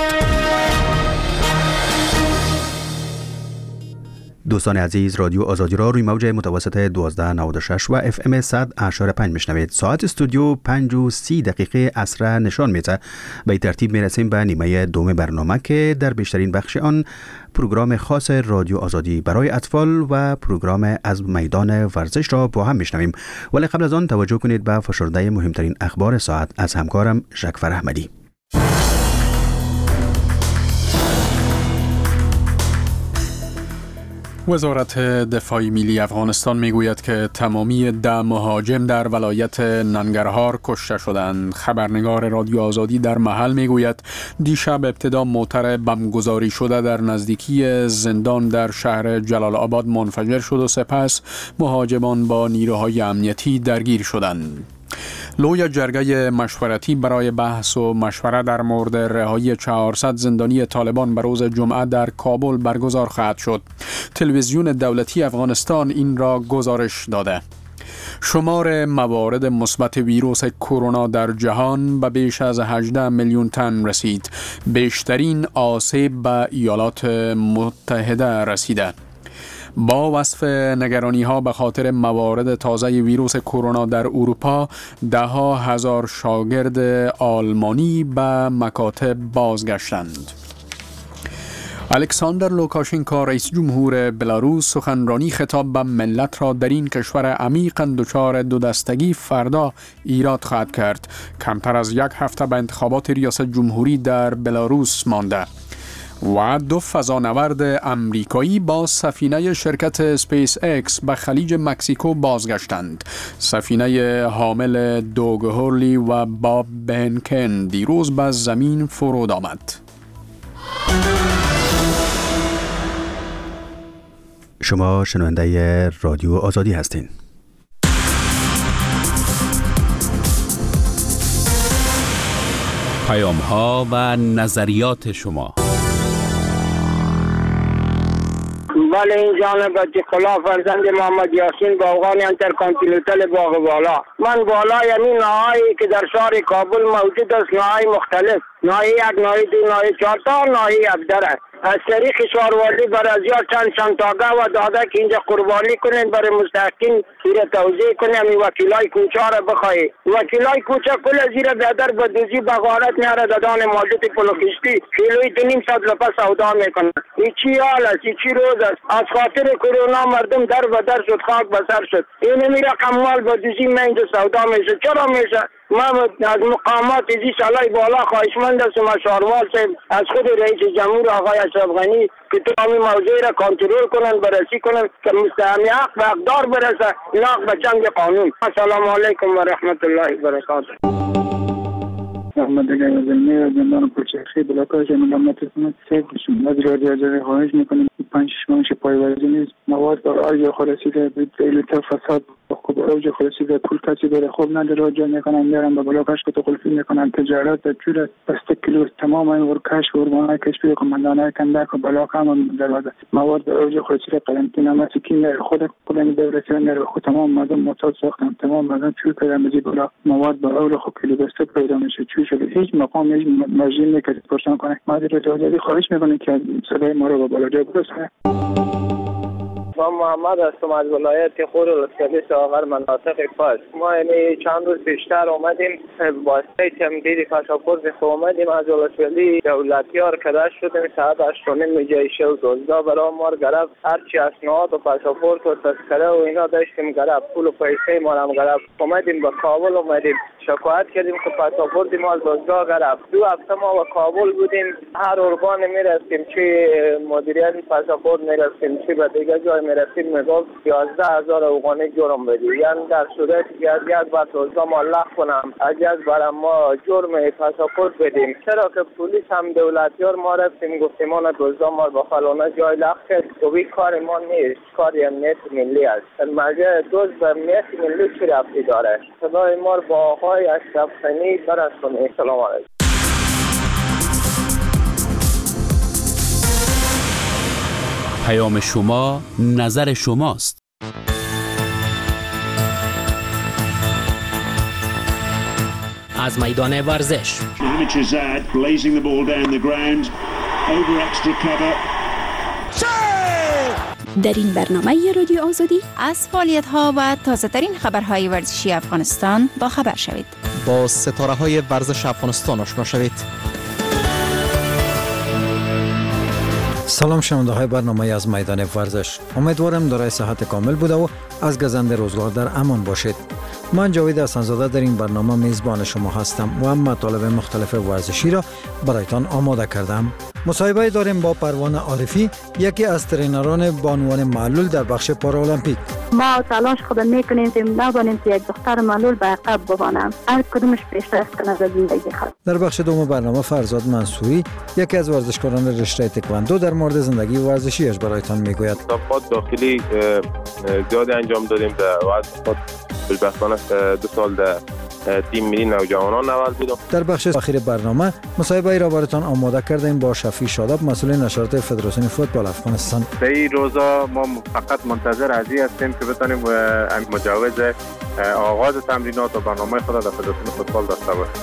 دوستان عزیز، رادیو آزادی را روی موج متوسط دوازده نود و شش و اف ام صد اشاره پنج میشنوید. ساعت استودیو پنج و سی دقیقه عصر نشان میده. به ترتیب میرسیم به نیمه دوم برنامه که در بیشترین بخش آن پروگرام خاص رادیو آزادی برای اطفال و پروگرام از میدان ورزش را با هم میشنویم. ولی قبل از آن توجه کنید به فشرده مهمترین اخبار ساعت از همکارم شکفر احمدی. وزارت دفاع ملی افغانستان میگوید که تمامی ده مهاجم در ولایت ننگرهار کشته شدند. خبرنگار رادیو آزادی در محل میگوید دیشب ابتدا موتر بمبگذاری شده در نزدیکی زندان در شهر جلال آباد منفجر شد و سپس مهاجمان با نیروهای امنیتی درگیر شدند. لوی جرگه مشورتی برای بحث و مشوره در مورد رهایی چهارصد زندانی طالبان به روز جمعه در کابل برگزار خواهد شد. تلویزیون دولتی افغانستان این را گزارش داده. شمار موارد مثبت ویروس کرونا در جهان به بیش از هجده میلیون تن رسید. بیشترین آسیب به ایالات متحده رسیده. با وصف نگرانی ها به خاطر موارد تازه ویروس کرونا در اروپا، ده ها هزار شاگرد آلمانی به مکاتب بازگشتند. الکساندر لوکاشنکو رئیس جمهور بلاروس سخنرانی خطاب به ملت را در این کشور عمیقاً دچار دو دستگی فردا ایراد خواهد کرد. کمتر از یک هفته به انتخابات ریاست جمهوری در بلاروس مانده. و دو فضانورد امریکایی با سفینه شرکت اسپیس اکس به خلیج مکزیکو بازگشتند. سفینه حامل دوگ هورلی و باب بهنکن دیروز به زمین فرود آمد. شما شنونده رادیو آزادی هستین. پیام ها و نظریات شما. بله، این جانب اتقلا فرزند محمد یاسین باغان انترکانتیننتال باغ بالا. من بالا یعنی نهایی که در شهر کابل موجود است، نهایی مختلف، نهایی یک، نهایی دو، نهایی چهار تا، نهایی هفده از طریق شهروردی بر از یا چند چند تاگه و داده که اینجا قربانی کنین برای مستحقین زیر توضیح کنیم. این وکیلای کوچه را بخواهی، وکیلای کوچه کل زیر بیادر بدوزی بغارت میاره دادان ماجد پلوکشتی کیلوی دو نیم صد لپا سودا میکنن. این چی حال است؟ این چی روز است؟ از خاطر کرونا مردم در و در شد، خاک بسر شد. این میره کمال بدوزی من اینجا سودا میشه. چرا میشه؟ من از مقامات ازی سالای بالا خواهشمند هستم از شهروار صاحب، از خود رئیس جمهور آقای اشرف غنی که تمامی موضوع را کنترل کنن، بررسی کنن که مستحق حق به اقدار برسه، نه به چنگ قانون. السلام علیکم و رحمت الله و برکاته. محمد گیازمی و زندان کوچخی بلاکای جنوب تسمت سیف شد. از رادیو آزادی خواهش میکنیم پنج شش ماهش پایوازی نیست. مواد بر آریا خورسیده به دلیل فساد خوب اوج خورسیده، پول کسی داره خوب نداره و جا میکنن میارن به بلاکاش که تقلفی میکنن. تجارت در جور بسته کلوس تمام این ورکش و ورمانه کشبی کماندانه کندک و بلاک هم دروازه مواد بر اوج خورسیده قرنطینه مسیکی میره خود کلنی دورسی میره خود تمام مردم معتاد ساختن. تمام مردم چوی پیدا میزی بلا مواد بر اوج خوب کلو بسته پیدا میشه. چوی شده هیچ مقام هیچ مرجعی نکرد پرسان کنه. ما در رادیو آزادی خواهش میکنیم که صدای ما رو به بالا جای برسونه. من محمد هستم از ولایت خراسان ساغر مناطق فارس. ما یعنی چند روز بیشتر اومدیم واسطه تمدید پاسپورت اومدیم از ولسوالی دولتیار کدا شدیم. ساعت هشت و نیم جای شب دزدا برای ما گرفت. هرچی اسناد و پاسپورت و تذکره و اینا داشتیم گرفت. پول و پیسه ما هم گرفت. اومدیم به کابل اومدیم شکایت کردیم که پاسپورت ما دزدا گرفت. دو هفته ما به کابل بودیم. هر ارگان میرفتیم، چه مدیریت پاسپورت میرفتیم، چه به دیگه جای میرفتیم میگفت یازده هزار افغانی جرم بدی. یعنی در صورتی که از یک بار دزدا ما لغو کنم، از یک بار ما جرم پاسپورت بدیم. چرا که پلیس هم دولتیار ما رفتیم گفتیم ما دزدا ما به فلانه جای لغو کرد. تو کار ما نیست، کار امنیت ملی است. مرجع دزد به امنیت ملی چی ربطی داره؟ صدای ما با آقای اشرف غنی برسونید. سلام علیکم. پیام شما نظر شماست. از میدان ورزش در این برنامه رادیو آزادی از فعالیت‌ها و تازه‌ترین خبرهای ورزشی افغانستان با خبر شوید. با ستاره‌های ورزش افغانستان آشنا شوید. سلام شنونده های برنامه از میدان ورزش. امیدوارم دارای صحت کامل بوده و از گزند روزگار در امان باشید. من جاوید حسن‌زاده در این برنامه میزبان شما هستم و مطالب مختلف ورزشی را برایتان آماده کردم. مصاحبه داریم با پروانه عارفی، یکی از ترینران بانوان معلول در بخش پارالمپیک. ما تلاش خود میکنیم که نبانیم که یک دختر معلول به عقب بمانم، هر کدومش پیشرفت کنه در زندگی خود. در بخش دوم برنامه فرزاد منصوری، یکی از ورزشکاران رشته تکواندو، در مورد زندگی ورزشیش برایتان میگوید. تحقیقات داخلی زیادی انجام دادیم در وضع خود بالبختانه دو سال در تیم ملی نوجوانان نوال بودم. در بخش اخیر برنامه مصاحبه را براتان آماده کردیم با شفیع شاداب، مسئول نشریات فدراسیون فوتبال افغانستان. در این روزا ما فقط منتظر از این هستیم که بتونیم مجوز آغاز تمرینات و برنامه خود در فدراسیون فوتبال داشته باشیم.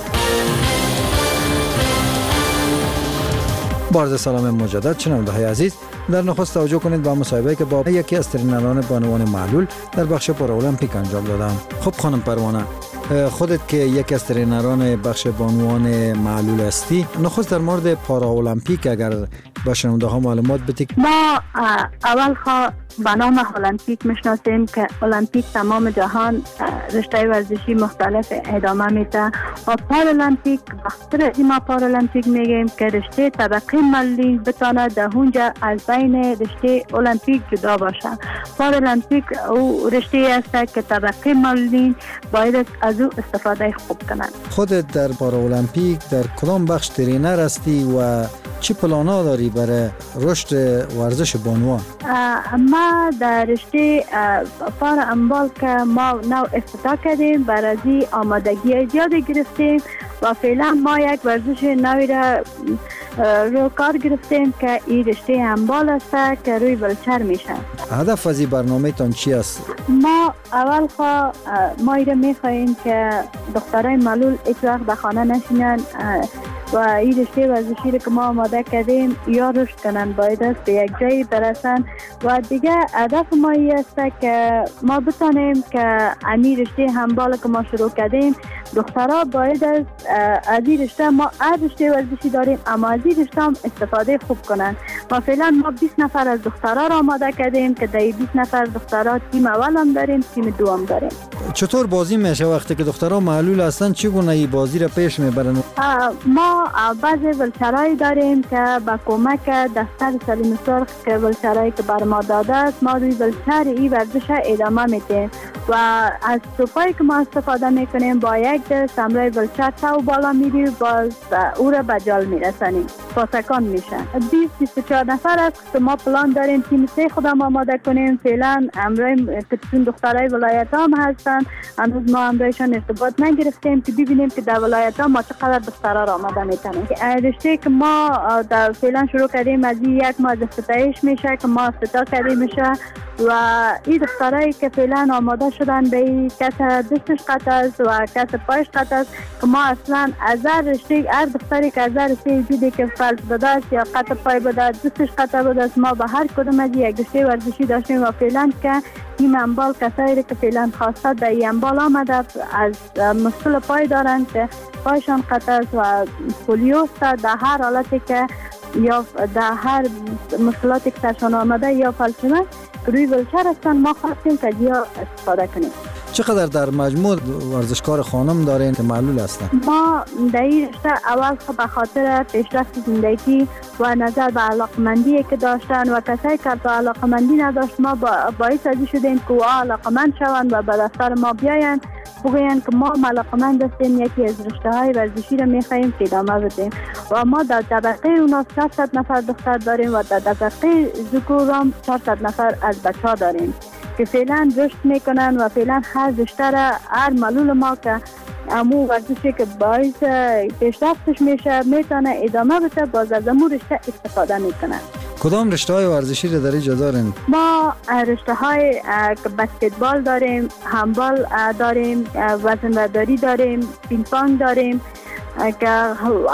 با عرض سلام مجدد شنونده های عزیز، در نخست توجه کنید به مصاحبه که با یکی از ترینران بانوان معلول در بخش پارالمپیک انجام دادم. خب خانم پروانه، خودت که یکی از ترینران بخش بانوان معلول هستی، نخست در مورد پارالمپیک اگر به شنونده ها معلومات بدید. ما اول خوا به نام المپیک میشناسیم که المپیک تمام جهان رشته ورزشی مختلف ادامه میده و پارالمپیک بخاطر از ما پارالمپیک میگیم که رشته طبقه ملی بتونه در اونجا از بین رشته المپیک جدا باشه. پارالمپیک او رشته است که طبقه ملی باید از او استفاده خوب کنند. خودت در پارالمپیک در کدام بخش ترینر هستی و چی پلانا داری برای رشد ورزش بانوان؟ ما در رشته پار انبال که ما نو افتتاح کردیم، برای آمادگی زیادی گرفتیم و فعلا ما یک ورزش نوی را رو کار گرفتیم که این رشته انبال است که روی ولچر میشه. هدف از این برنامه تان چی است؟ ما اول خوا ما ایره میخواییم که دخترای معلول هیچ وقت در خانه نشینن و این رشته ورزشی رو که ما آماده کردیم یا رشد کنن، باید است به یک جایی برسن و دیگه هدف ما این است که ما بتانیم که امی رشته هندبال که ما شروع کردیم، دخترها باید از از این رشته، ما هر رشته ورزشی داریم اما از این رشته هم استفاده خوب کنن و فعلا ما بیست نفر از دخترها را آماده کردیم که در بیست نفر دخترها تیم اول هم داریم، تیم دو هم داریم. چطور بازی میشه وقتی که دخترها معلول هستن؟ چگونه این بازی را پیش میبرن؟ ما بعضی ولچرایی داریم که با کمک دفتر سلیم سرخ که ولچرایی که بر ما داده است، ما روی ولچر این ورزش ادامه میدیم و از توپایی که ما استفاده میکنیم با یک دست همراه ولچر تا و بالا میریم، باز او را به جال میرسانیم، پاسکان میشن. بیست بیست و چهار نفر است که ما پلان داریم تیم سه خودم آماده کنیم. فعلا همراه کتون دخترای ولایت هم هستن، هنوز ما همراهشان ارتباط نگرفتیم که ببینیم که در ولایت ها ما چقدر دخترها را آماده میتونیم. رشته که ما در فعلا شروع کردیم از یک ماه افتتاحش میشه که ما افتتاح کردیم میشه و این دخترایی که فعلا آماده شدن به این کس دستش قطع است و کس پایش قطع است که ما اصلا از هر رشته، هر دختری که از هر رشته وجودی که فلج بوده است یا قطع پای بوده است، دستش قطع بوده است، ما به هر کدوم از یک رشته ورزشی داشتیم و فعلا که این انبال کسایی که فعلا خواسته در این انبال آمده از مشکل پای دارند که پایشان قطع است و پولیو است، در هر حالتی که یا در هر مشکلاتی که سرشان آمده یا فلج شدن روی ولچر هستن، ما خواستیم که یا استفاده کنیم. چقدر در مجموع ورزشکار خانم دارین که معلول هستن؟ ما در این رشته اول به خاطر پیشرفت زندگی و نظر به علاقمندی که داشتن و کسایی که به علاقمندی نداشت، ما باعث ازی شدیم که او علاقمند شوند و به دفتر ما بیاین بگوین که ما علاقمند هستیم، یکی از رشته های ورزشی را میخواییم که ادامه بدیم و ما در طبقه اونا چهارصد نفر دختر داریم و در طبقه ذکور هم چهارصد نفر از بچه ها داریم که فعلا رشد میکنن و فعلا هر رشته را هر معلول ما که امو ورزشی که باعث پیشرفتش میشه میتونه ادامه بده، باز از امو رشته استفاده میکنن. کدام رشته های ورزشی را در اینجا دارین؟ ما رشته های بسکتبال داریم، هندبال داریم، وزنه‌برداری داریم، پینگ پونگ داریم، که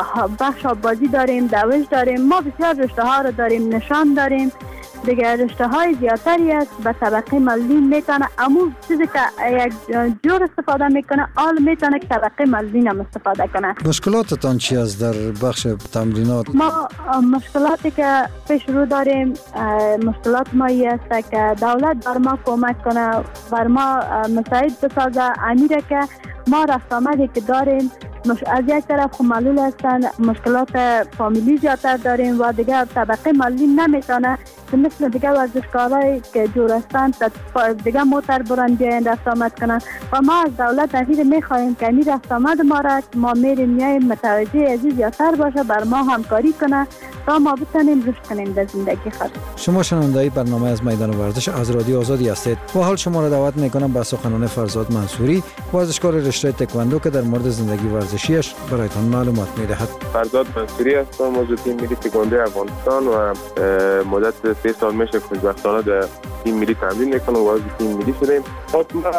بخش آبازی داریم، دوش داریم. ما بسیار رشته ها رو داریم، نشان داریم. دیگه رشته های زیادتری است به طبقه ملی میتونه امو چیزی که یک جور استفاده میکنه آل میتونه که طبقه ملی هم استفاده کنه. مشکلاتتان چی است در بخش تمرینات؟ ما مشکلاتی که پیش رو داریم، مشکلات ما ای است که دولت بر ما کمک کنه، بر ما مساعد بسازه. امیره که ما رفت آمدی که داریم مش... از یک طرف خو معلول هستن، مشکلات فامیلی زیادتر داریم و دیگه طبقه ملی نمیتونه که مثل دیگه ورزشکارایی که جور هستن دیگه موتر برن بیاین رفت آمد کنن و ما از دولت نظیر میخواییم که این رفت آمد ما را ما میریم میاییم متوجه ازی زیادتر باشه، بر ما همکاری کنه تا ما بتونیم رشد کنیم در زندگی خود. شما شنونده برنامه از میدان ورزش از رادیو آزادی هستید و حال شما را دعوت میکنم به سخنان فرزاد منصوری، ورزشکار رشته تکواندو که در مورد زندگی ورزشیش برایتان معلومات میدهد. فرزاد منصوری هستم، عضو تیم ملی تکواندو افغانستان و مدت سه سال میشه خوشبختانه در تیم ملی تمرین میکنم و عضو تیم ملی شدیم. خب من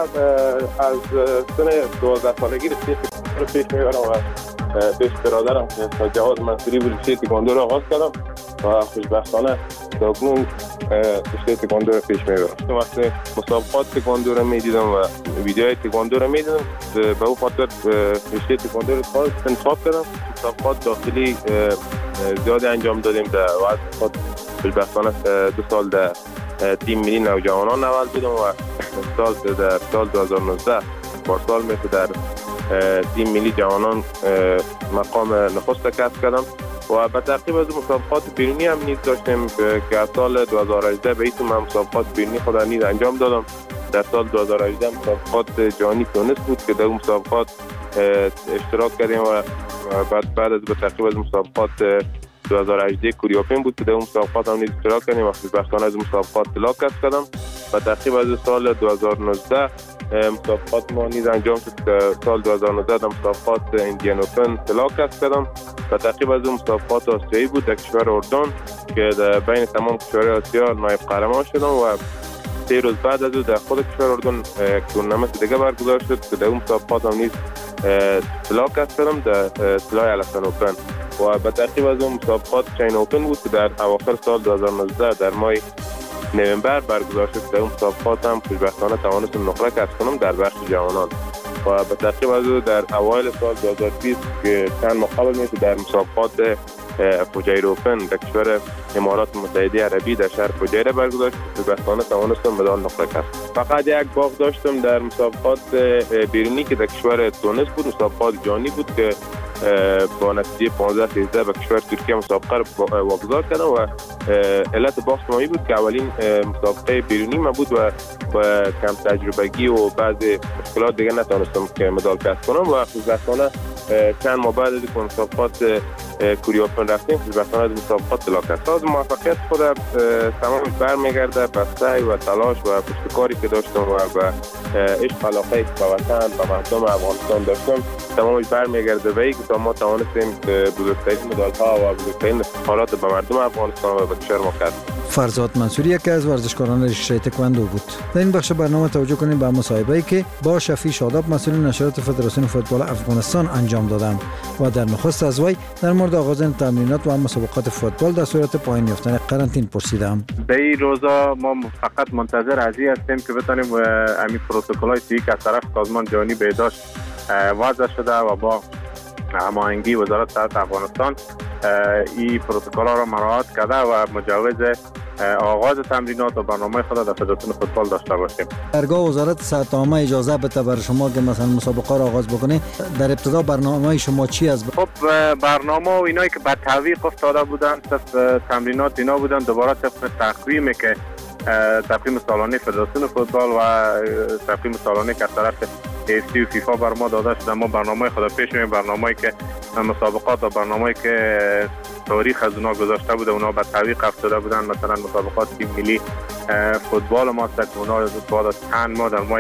از سن دوازده سالگی رو پیش میبرم و پیش برادرم که جواد منصوری بود رشته تکواندو رو آغاز کردم و خوشبختانه تا اکنون رشته تکواندو رو پیش میبرم. وقتی مسابقات تکواندو رو میدیدم و ویدیوهای تکواندو رو میدیدم به او خاطر رشته تکواندو رو انتخاب کردم. مسابقات داخلی زیادی انجام دادیم در وقت خود خوشبختانه دو سال در تیم ملی نوجوانان اول بودم و سال در سال دو هزار و نوزده پارسال میشه در تیم ملی جوانان مقام نخست کسب کردم و به ترتیب از مسابقات بیرونی هم نیز داشتیم که از سال دو هزار و هجده به ایتون من مسابقات بیرونی خود نیز انجام دادم. در سال دو هزار و هجده مسابقات جهانی تونس بود که در اون مسابقات اشتراک کردیم و بعد بعد از به ترتیب از مسابقات دو هزار و هجده کوریوپین بود که در اون مسابقات هم نیز اشتراک کردیم و خوشبختانه از مسابقات طلا کسب کردم. به ترتیب از سال دو هزار و نوزده مسابقات ما نیز انجام شد که سال دو هزار و نوزده مسابقات ایندیان اوپن طلا کسب کردم. به ترتیب از مسابقات آسیایی بود در کشور اردن که در بین تمام کشورهای آسیا نایب قهرمان شدم و سه روز بعد از او در خود کشور اردن تورنمنت دیگه برگزار شد که در اون مسابقات هم نیز طلا کسب کردم در طلای الاسن اوپن و به ترتیب از اون مسابقات چین اوپن بود که در اواخر سال دو هزار و نوزده در ماه نوامبر برگزار شد. در اون مسابقات هم خوشبختانه توانستم نقره کسب کنم در بخش جوانان و به ترتیب از او در اوایل سال دو هزار و بیست که چند ماه قبل میشه در مسابقات فجیر اوپن در کشور امارات متحده عربی در شهر فجیر برگزار شد. خوشبختانه توانستم مدال نقره کسب. فقط یک باغ داشتم در مسابقات بیرونی که در کشور تونس بود، مسابقات جهانی بود که با نتیجه پانزده سیزده به کشور ترکیه مسابقه رو واگذار کردم و علت باخت ما بود که اولین مسابقه بیرونی ما بود و با کم تجربگی و بعضی مشکلات دیگه نتونستم که مدال کسب کنم و خوشبختانه چند ماه بعد از مسابقات کوریوپن رفتیم خوشبختانه از مسابقات طلا کسب. از موفقیت خودم تمام برمیگرده به سعی و تلاش و پشتکاری که داشتم و به عشق علاقه به وطن و مردم افغانستان داشتم تمامش برمیگرده به اینکه تا ما توانستیم بزرگترین مدال‌ها و بزرگترین افتخارات به مردم افغانستان و به کشور ما کسب. فرزاد منصوری یکی از ورزشکاران رشته تکواندو بود. در این بخش برنامه توجه کنیم به مصاحبه‌ای که با شفیع شاداب مسئول نشریات فدراسیون فوتبال افغانستان انجام دادم و در نخست از وی در مورد آغاز تمرینات و مسابقات فوتبال در صورت پایان یافتن قرنطینه پرسیدم. در این روزا ما فقط منتظر از این هستیم که بتونیم همین پروتکل‌های صحیح که از طرف سازمان جهانی بهداشت وضع شده و با هماهنگی وزارت صحت افغانستان این پروتکل‌ها را مراعات کرده و مجوز آغاز تمرینات و برنامه خود در فدراسیون فوتبال داشته باشیم. درگاه وزارت صحت عامه اجازه بده برای شما که مثلا مسابقه را آغاز بکنه، در ابتدا برنامه شما چی است؟ خب برنامه و اینایی که به تعویق افتاده بودن تمرینات اینا بودن دوباره طبق تقویمی که تقویم سالانه فدراسیون فوتبال و تقویم سالانه که از طرف ایفتی و فیفا بر ما داده شده ما برنامه خود پیش می‌بریم، برنامه‌ای که مسابقات و برنامه‌ای که تاریخ از اونا گذاشته بوده اونا به تعویق افتاده بودن. مثلا مسابقات تیم ملی فوتبال ما که اونا بعد از چند ماه در ماه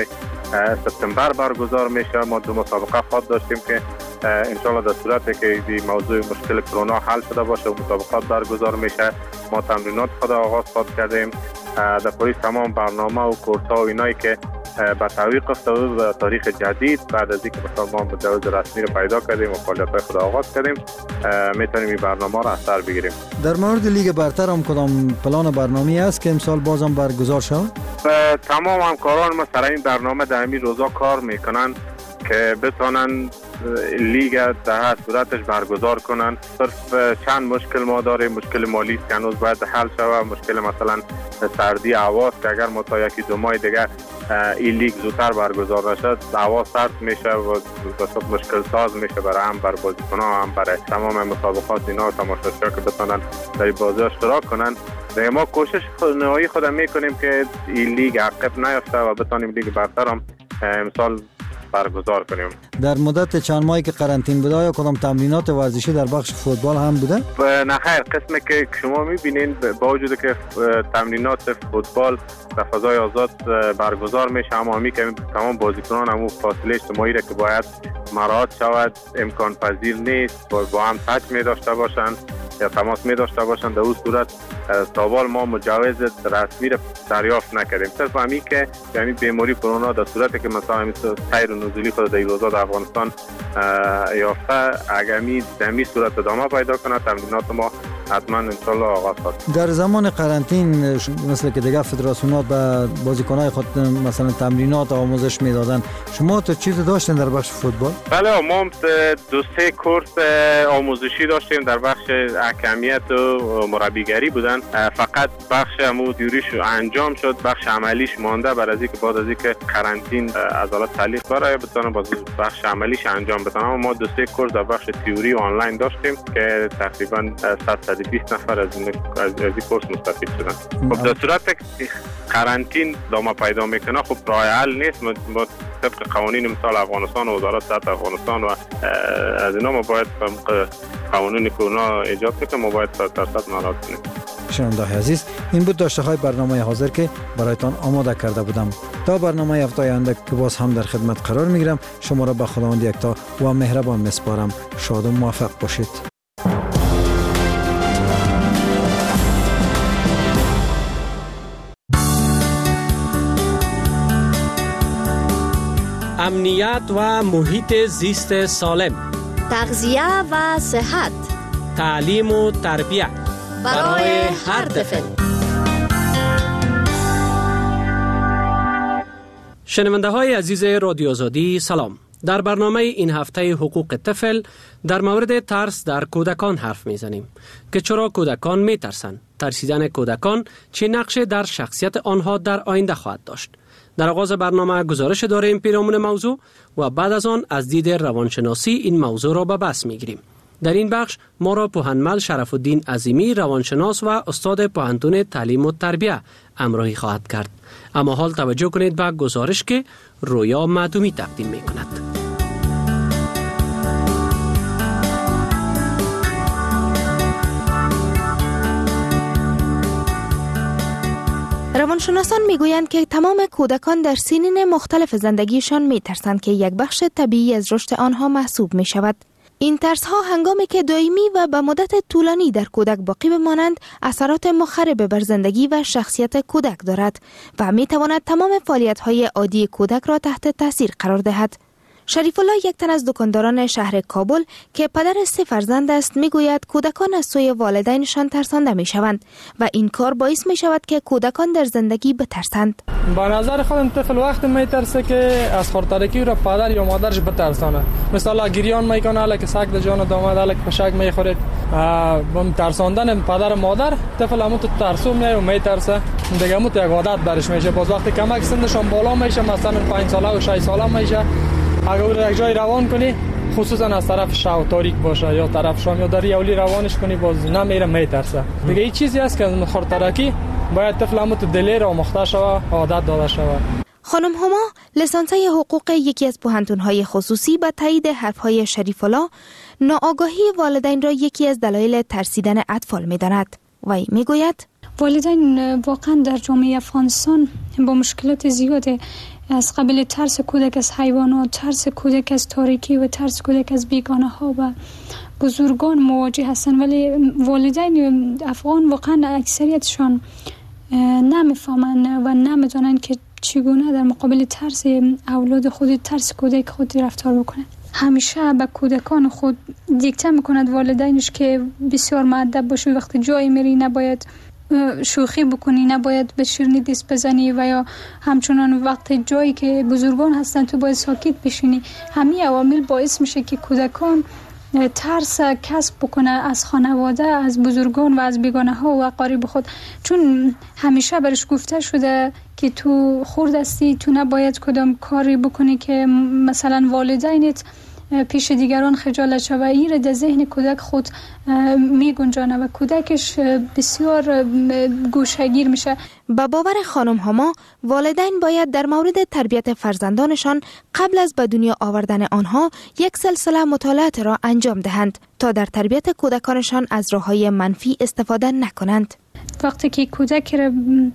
سپتامبر برگزار میشه. ما دو مسابقه خود داشتیم که انشالله در صورتی که این موضوع مشکل کرونا حل شده باشه و مسابقات برگزار میشه. ما تمرینات خود آغاز خود کردیم در پاییز. تمام برنامه و کورس‌ها و اینایی که به تعویق افتاده و تاریخ جدید بعد از اینکه مثلا ما مجوز رسمی رو پیدا کردیم و فعالیت‌های خود آغاز کردیم میتونیم این برنامه را از سر بگیریم. در مورد لیگ برتر هم کدام پلان برنامه‌ای است که امسال بازم برگزار شود؟ تمام همکاران ما سر این برنامه در همین روزا کار میکنن که بتونن لیگ در هر صورتش برگزار کنن. صرف چند مشکل ما داریم. مشکل مالی که هنوز باید حل شود، مشکل مثلا سردی هوا که اگر ما تا یکی دو ماه دیگه این لیگ زودتر برگزار نشد هوا سرد میشه و بسیار مشکل ساز میشه برای هم بر بازیکن‌ها هم برای تمام مسابقات اینا تماشاچی‌ها که بتونن در این بازی اشتراک کنن. دیگه ما کوشش نهایی خودم میکنیم که این لیگ عقب نیفته و بتونیم لیگ برتر هم امسال برگزار کنیم. در مدت چند ماهی که قرنطینه بوده یا کدام تمرینات ورزشی در بخش فوتبال هم بوده؟ نه خیر، قسمی که شما میبینین با وجود که تمرینات فوتبال در فضای آزاد برگزار میشه اما همی که تمام بازیکنان هم فاصله اجتماعی را که باید مراعات شود امکان پذیر نیست. با هم تچ می داشته باشند یا تماس می داشته باشند. در اون صورت تابال ما مجوز رسمی را دریافت نکردیم. صرف همی که یعنی بیماری کرونا در صورتی که مثلا همین سیر و نزولی خود در این روزا در افغانستان یافته اگر می دمی صورت ادامه پیدا کنه تمرینات ما حتما انشالله آغاز خواهد. در زمان قرنطینه مثل که دیگه فدراسیونات به بازیکن‌های خود مثلا تمرینات آموزش میدادن، شما تو چیز داشتین در بخش فوتبال؟ بله، ما دو سه کورس آموزشی داشتیم در بخش حکمیت و مربیگری بودن. فقط بخش امو دیوریش انجام شد، بخش عملیش مانده برای از اینکه بعد از اینکه قرنطینه عضلات تعلیق برای بتونه باز بخش عملیش انجام بدن. اما ما دو سه کورس در بخش تئوری و آنلاین داشتیم که تقریبا صد و بیست نفر از این از این کورس مستفید شدن. خب در صورت که قرنطینه دامه پیدا میکنه خب راه حل نیست. ما طبق قوانین مثال افغانستان و وزارت صحت افغانستان و از اینا ما باید قوانین کرونا ایجاد کنیم، ما باید صد درصد مراعات کنیم. شنونده‌های عزیز، این بود داشته های برنامه حاضر که برایتان آماده کرده بودم. تا برنامه هفته آینده که باز هم در خدمت قرار میگیرم، شما را به خداوند یکتا و مهربان میسپارم. شاد و موفق باشید. امنیت و محیط زیست سالم، تغذیه و صحت، تعلیم و تربیت برای هر طفل. شنونده های عزیز رادیو آزادی سلام. در برنامه این هفته حقوق طفل در مورد ترس در کودکان حرف میزنیم که چرا کودکان میترسند، ترسیدن کودکان چه نقشی در شخصیت آنها در آینده خواهد داشت. در آغاز برنامه گزارش داریم پیرامون موضوع و بعد از آن از دید روانشناسی این موضوع را به بحث میگیریم. در این بخش ما را پوهنمل شرف الدین عظیمی روانشناس و استاد پوهنتون تعلیم و تربیت همراهی خواهد کرد. اما حال توجه کنید به گزارش که رویا معدومی تقدیم می کند. روانشناسان میگویند که تمام کودکان در سنین مختلف زندگیشان میترسند که یک بخش طبیعی از رشد آنها محسوب می شود. این ترس ها هنگامی که دائمی و به مدت طولانی در کودک باقی بمانند اثرات مخرب بر زندگی و شخصیت کودک دارد و می تواند تمام فعالیت های عادی کودک را تحت تاثیر قرار دهد. شریف الله، یک تن از دکانداران شهر کابل که پدر سه فرزند است، میگوید کودکان از سوی والدینشان ترسانده می شوند و این کار باعث می شود که کودکان در زندگی بترسند. با نظر خودم طفل وقت می ترسه که از خورترکی را پدر یا مادرش بترسانه. مثلا گریان میکنه الا که سگ در جان داماد الا که پشک میخوره. با ترساندن پدر مادر طفل همون تو ترسو میای و میترسه. دیگه همون یک عادت برش میشه. باز وقتی کمک سنشون بالا میشه، مثلا پنج ساله و شش ساله میشه، اگر او یک جای روان کنی خصوصا از طرف شو تاریک باشه یا طرف شام یا داری اولی روانش کنی باز نمیره، میترسه. دیگه این چیزی است که از خورترکی باید طفل همون تو دلی را مخته شوه، عادت داده شوه. خانم هما، لیسانسه حقوق یکی از پوهنتون‌های خصوصی، به تایید حرف‌های شریف الله ناآگاهی والدین را یکی از دلایل ترسیدن اطفال می‌داند. وی میگوید والدین واقعا در جامعه افغانستان با مشکلات زیاد از قبل ترس کودک از حیوانات، ترس کودک از تاریکی و ترس کودک از بیگانه ها و بزرگان مواجه هستن، ولی والدین افغان واقعا اکثریتشان نمیفهمن و نمیدونن که چگونه در مقابل ترس اولاد خود، ترس کودک خود رفتار بکنن. همیشه به کودکان خود دیکته میکند والدینش که بسیار مؤدب باشی، وقتی جایی میری نباید شوخی بکنی، نباید به شیرینی دست بزنی و یا همچنان وقت جایی که بزرگان هستن تو باید ساکت بشینی. همین عوامل باعث میشه که کودکان ترس کسب بکنه از خانواده، از بزرگان و از بیگانه ها و اقارب خود، چون همیشه برش گفته شده که تو خرد هستی، تو نباید کدام کاری بکنی که مثلا والدینت پیش دیگران خجالت شود. این را در ذهن کودک خود می گنجانه و کودکش بسیار گوشهگیر میشه. با باور خانم هما، والدین باید در مورد تربیت فرزندانشان قبل از به دنیا آوردن آنها یک سلسله مطالعات را انجام دهند تا در تربیت کودکانشان از راه‌های منفی استفاده نکنند. وقتی که کودک را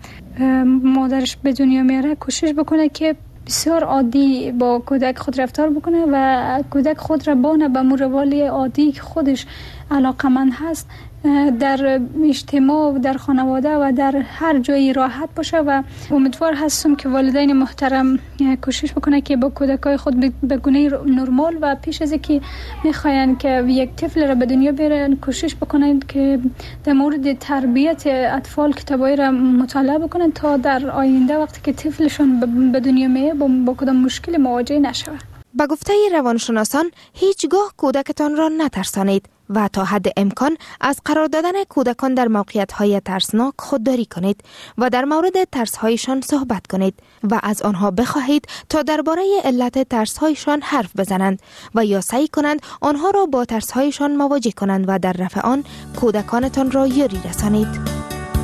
مادرش به دنیا میاره، کوشش بکنه که بسیار عادی با کودک خود رفتار بکنه و کودک خود را بانه به مروال عادی که خودش علاقمند هست در اجتماع و در خانواده و در هر جایی راحت باشه. و امیدوار هستم که والدین محترم کوشش بکنه که با کودکای خود به گونه نرمال و پیش از اینکه میخواین که یک طفل را به دنیا بیارن کوشش بکنن که در مورد تربیت اطفال کتابای را مطالعه بکنن تا در آینده وقتی که طفلشون به دنیا میاد با, با کدام مشکل مواجه نشود. با گفته روانشناسان هیچگاه کودکتان را نترسانید و تا حد امکان از قرار دادن کودکان در موقعیت‌های ترسناک خودداری کنید و در مورد ترس‌هایشان صحبت کنید و از آنها بخواهید تا درباره علت ترس‌هایشان حرف بزنند و یا سعی کنند آنها را با ترس‌هایشان مواجه کنند و در رفع آن کودکانتان را یاری رسانید.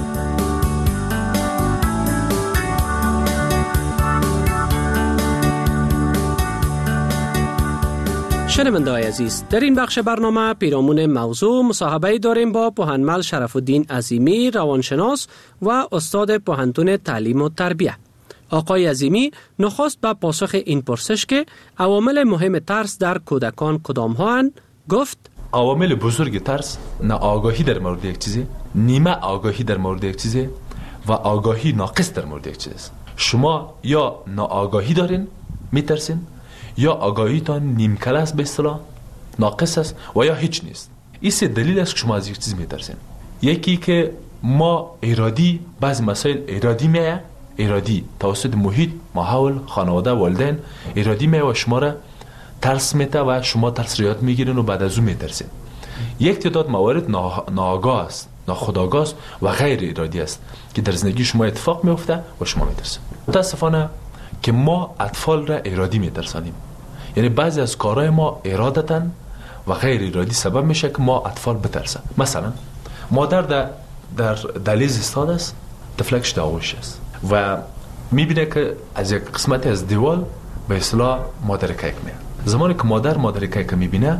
شنونده‌های عزیز، در این بخش برنامه پیرامون موضوع مصاحبه داریم با پوهنمل شرف الدین عظیمی، روانشناس و استاد پوهنتون تعلیم و تربیت. آقای عظیمی نخست به پاسخ این پرسش که عوامل مهم ترس در کودکان کدام هستند گفت: عوامل بزرگ ترس ناآگاهی در مورد یک چیزی، نیمه آگاهی در مورد یک چیزی و آگاهی ناقص در مورد یک چیز. شما یا ناآگاهی دارین میترسین، یا آگاهیتان نیم کله است، به اصطلاح ناقص است، و یا هیچ نیست. این سه دلیل است که شما از یک چیز میترسین. یکی که ما ارادی بعض مسائل ارادی میه، ارادی توسط محیط، ماحول، خانواده، والدین ارادی میه و شما را ترس میته و شما ترس را یاد میگیرین و بعد از اون میترسین. یک تعداد موارد ناآگاه است، ناخودآگاه است و غیر ارادی است که در زندگی شما اتفاق میفته و شما میترسین. متاسفانه که ما اطفال را ارادی میترسانیم، یعنی بعضی از کارهای ما ارادتاً و غیر ارادی سبب میشه که ما اطفال بترسن. مثلا مادر در در دهلیز ایستاد است، طفلکش در آغوش است و میبینه که از یک قسمتی از دیوال به اصطلاح مادر کیک میاد. زمانی که مادر مادر کیک میبینه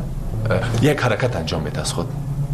یک حرکت انجام میده از خود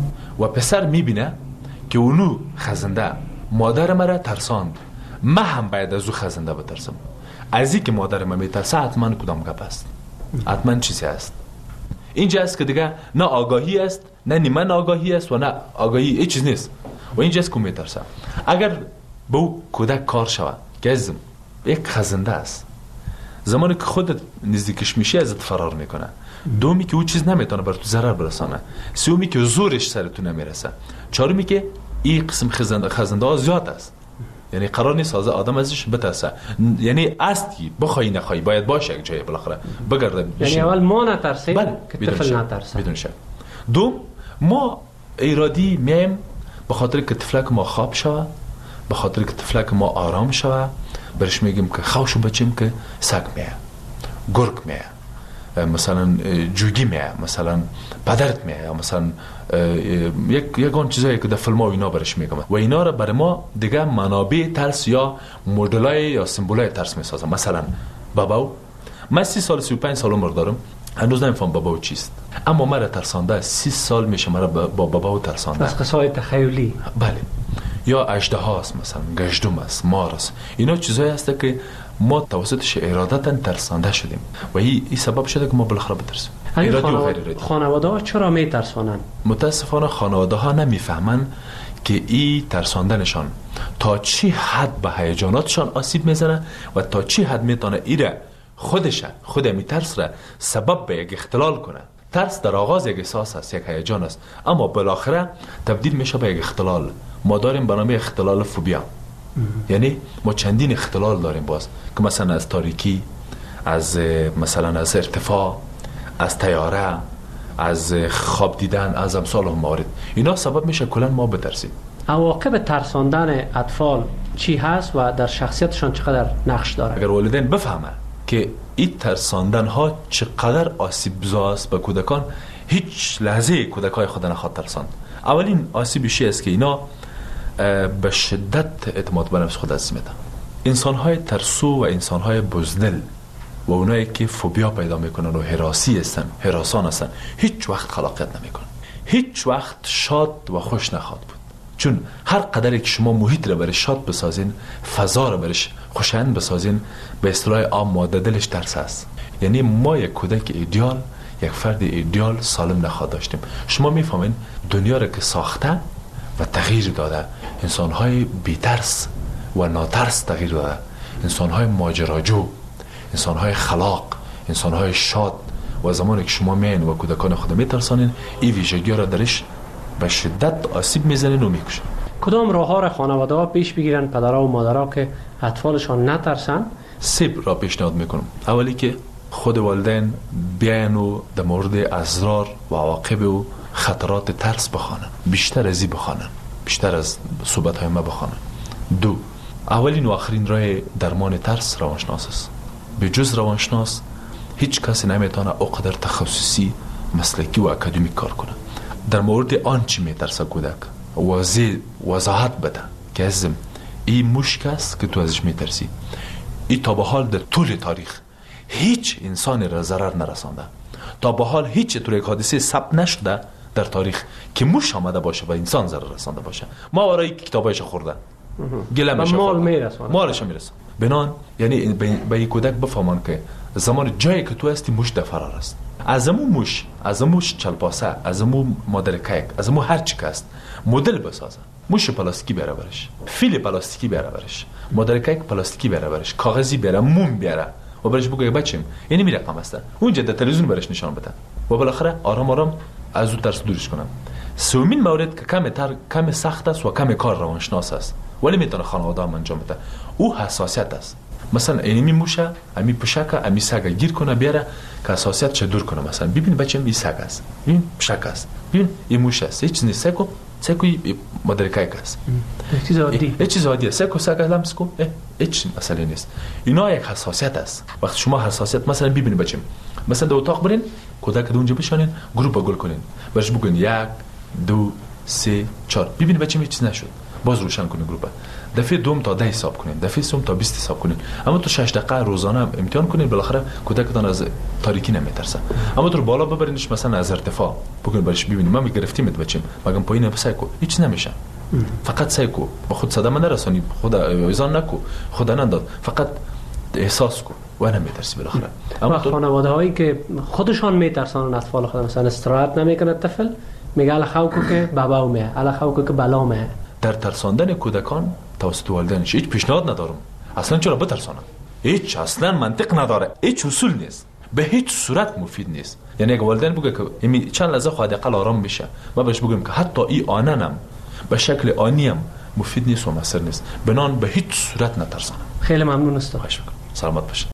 و پسر میبینه که اونو خزنده مادر مرا ترساند، من هم باید از او خزنده بترسم. از این که مادر من میترسه حتما کدام گپ است، حتما چیزی است. اینجا است که دیگه نه آگاهی است، نه نیمه آگاهی است و نه آگاهی هیچ چیز نیست و اینجا است که میترسه. اگر به او کودک کار شود که از یک خزنده است، زمانی که خودت نزدیکش میشی ازت فرار میکنه، دومی که او چیز نمیتونه بر تو ضرر برسانه، سومی که زورش سر تو نمیرسه، چهارمی که این قسم خزنده خزنده ها زیاد است، یعنی قرار نیست از آدم ازش بترسه، یعنی استی بخوای نخوای باید باشه یک جایی بالاخره بگرده. یعنی اول ما نترسیم که طفل نترسه. بدون شک. دوم، ما ایرادی میم به خاطر که طفلک ما خواب شوه، به خاطر که طفلک ما آرام شوه، برش میگیم که خوشو بچیم که سگ میه، گرگ میه، مثلا جوگی میه، مثلا پدرت میه، مثلا یک یگان چیزایی که در فیلم ها اینا برش میگم و اینا را برای ما دیگه منابع ترس یا مدلای یا سمبولای ترس میسازم. مثلا باباو، من سی سال سی و پنج سال عمر دارم، هنوز نمیفهم باباو چیست، اما مرا ترسانده سی سال میشه مرا با باباو ترسانده. بس قصای تخیلی. بله. یا اژدها است، مثلا گژدم است، مار است. اینا چیزایی هست که ما توسطش ارادتا ترسانده شدیم و این ای سبب شده که ما بالاخره بترسیم. ارادی و غیر ارادی. خانواده ها چرا میترسانن؟ متاسفانه خانواده ها نمیفهمن که ای ترساندنشان تا چی حد به هیجاناتشان آسیب میزنه و تا چی حد میتونه ایره خودش خود می ترس را سبب به یک اختلال کنه. ترس در آغاز یک احساس است، یک هیجان است، اما بالاخره تبدیل میشه به یک اختلال. ما داریم به نام اختلال فوبیا. یعنی ما چندین اختلال داریم باز که مثلا از تاریکی، از مثلا از ارتفاع، از طیاره، از خواب دیدن، از امثال هم موارد. اینا سبب میشه کلا ما بترسیم. عواقب ترساندن اطفال چی هست و در شخصیتشان چقدر نقش داره؟ اگر والدین بفهمن که این ترساندن ها چقدر آسیب زا است به کودکان، هیچ لحظه کودکای خود نخواد ترساند. اولین آسیبشی است که اینا به شدت اعتماد به نفس خود از میدن. انسان های ترسو و انسان های بزدل و اونایی که فوبیا پیدا میکنن و هراسی هستن، هراسان هستن، هیچ وقت خلاقیت نمیکنن، هیچ وقت شاد و خوش نخواهد بود. چون هر قدری که شما محیط رو برش شاد بسازین، فضا رو برش خوشایند بسازین، به اصطلاح عام ماده دلش ترس است. یعنی ما یک کودک ایدئال، یک فرد ایدئال سالم نخواهد داشتیم. شما میفهمین دنیا رو که ساخته و تغییر داده، انسان‌های بی‌ترس و ناترس تغییر داده، انسان‌های ماجراجو، انسان‌های خلاق، انسان‌های شاد. و زمانی که شما میاین و کودکان خود میترسانین، این ویژگی‌ها را درش به شدت آسیب میزنین و میکشن. کدام راه‌ها را خانواده‌ها پیش بگیرن پدرها و مادرها که اطفالشان نترسن؟ سه را پیشنهاد میکنم. اولی که خود والدین بیان و در مورد اسرار و عواقب و خطرات ترس بخوانن، بیشتر از این بخوانن، بیشتر از صحبت‌های ما بخوانن. دو، اولین و آخرین راه درمان ترس روانشناس است. به جز روانشناس هیچ کسی نمیتونه اقدر تخصصی، مسلکی و اکادمیک کار کنه. در مورد آنچه میترسه کودک واضح وضاحت بده که ازم این مشک است که تو ازش میترسی. این تا به حال در طول تاریخ هیچ انسانی را ضرر نرسانده. تا به حال هیچ طور یک حادثه ثبت نشده در تاریخ که موش آمده باشه و انسان ضرر رسانده باشه. ما ورای کتابایش خورده گلمش مال میرسونه، مالش میرسه. بنان یعنی به این کودک بفهمان که زمان جایی که تو هستی موش در فرار است. از امو موش، از امو چلپاسه، از امو مادر کیک، از امو هر چی که است مدل بسازه. موش پلاستیکی بیاره برش، فیل پلاستیکی بیاره برش، مادر کیک پلاستیکی بیاره برش، کاغذی بیاره، موم بیاره و برش بگه بچم یعنی میره رقم است. اونجا در تلویزیون برش نشان بده و بالاخره آرام آرام از اون ترس دورش کنم. سومین مورد که کم تر کم سخت است و کم کار روانشناس است ولی میتونه خانواده هم انجام بده، او حساسیت است. مثلا اینمی موشه امی پشکه امی سگ گیر کنه بیاره که حساسیت چه دور کنه. مثلا ببین بچم این سگ است، ببین پشک است، ببین این موشه است، هیچ نیست. سگو سگو مادر کیک است، چیز عادی، هیچ چیز عادیه. سگو سگ لمس کو هیچ مسئله نیست. اینا یک حساسیت است. وقتی شما حساسیت مثلا ببین بچم مثلا در اتاق برین کودک اونجا بشانین گروپ گل کنین برش بگین یک دو سه چهار ببین بچم هیچ نشد باز روشن کنین گروپ. دفعه دوم تا ده حساب کنین، دفعه سوم تا بیست حساب کنین. اما تو شش دقیقه روزانه امتحان کنین بالاخره کودکتان از تاریکی نمیترسه. اما تو بالا ببرینش مثلا از ارتفاع بگین برش ببینیم ما میگرفتیمت بچم مگم پایین بسایکو هیچ نمیشه. فقط سایکو با خود صدمه نرسانی، خدا ایزان نکو، خدا ننداد، فقط احساس کو و نمیترسی بالاخره. اما خانواده هایی که خودشان میترسانن اطفال خود مثلا استراحت نمیکنه طفل میگه الان خوکو که بابا میه، الان خوکو که بلا میه. در ترساندن کودکان توسط والدینش هیچ پیشنهاد ندارم. اصلا چرا بترسانن؟ هیچ اصلا منطق نداره، هیچ اصول نیست، به هیچ صورت مفید نیست. یعنی اگه والدین بگه که این چند لحظه خواهد اقل آرام بشه، ما بهش بگیم که حتی این آننم به شکل آنیم مفید نیست و مؤثر نیست. بنان به هیچ صورت نترسانم. خیلی ممنون استاد. سلامت باشید.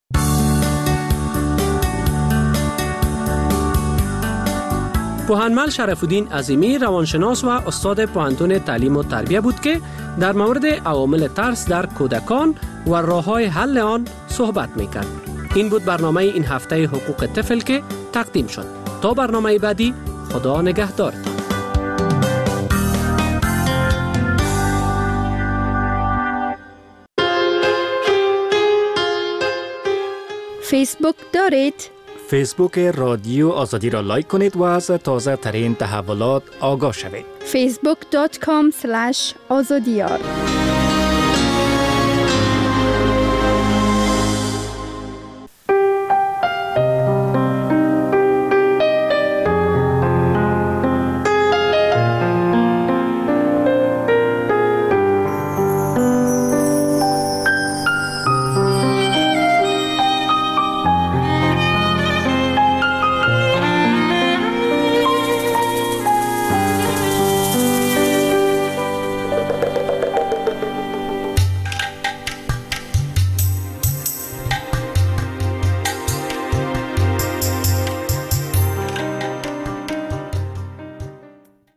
پوهنمل شرف‌الدین عظیمی روانشناس و استاد پوهنتون تعلیم و تربیت بود که در مورد عوامل ترس در کودکان و راه‌های حل آن صحبت می‌کرد. این بود برنامه این هفته حقوق طفل که تقدیم شد. تا برنامه بعدی خدا نگهدارتان. فیسبوک دارید؟ فیسبوک رادیو آزادی را لایک کنید و از تازه ترین تحولات آگاه شوید. فیسبوک دات کام اسلش آزادیار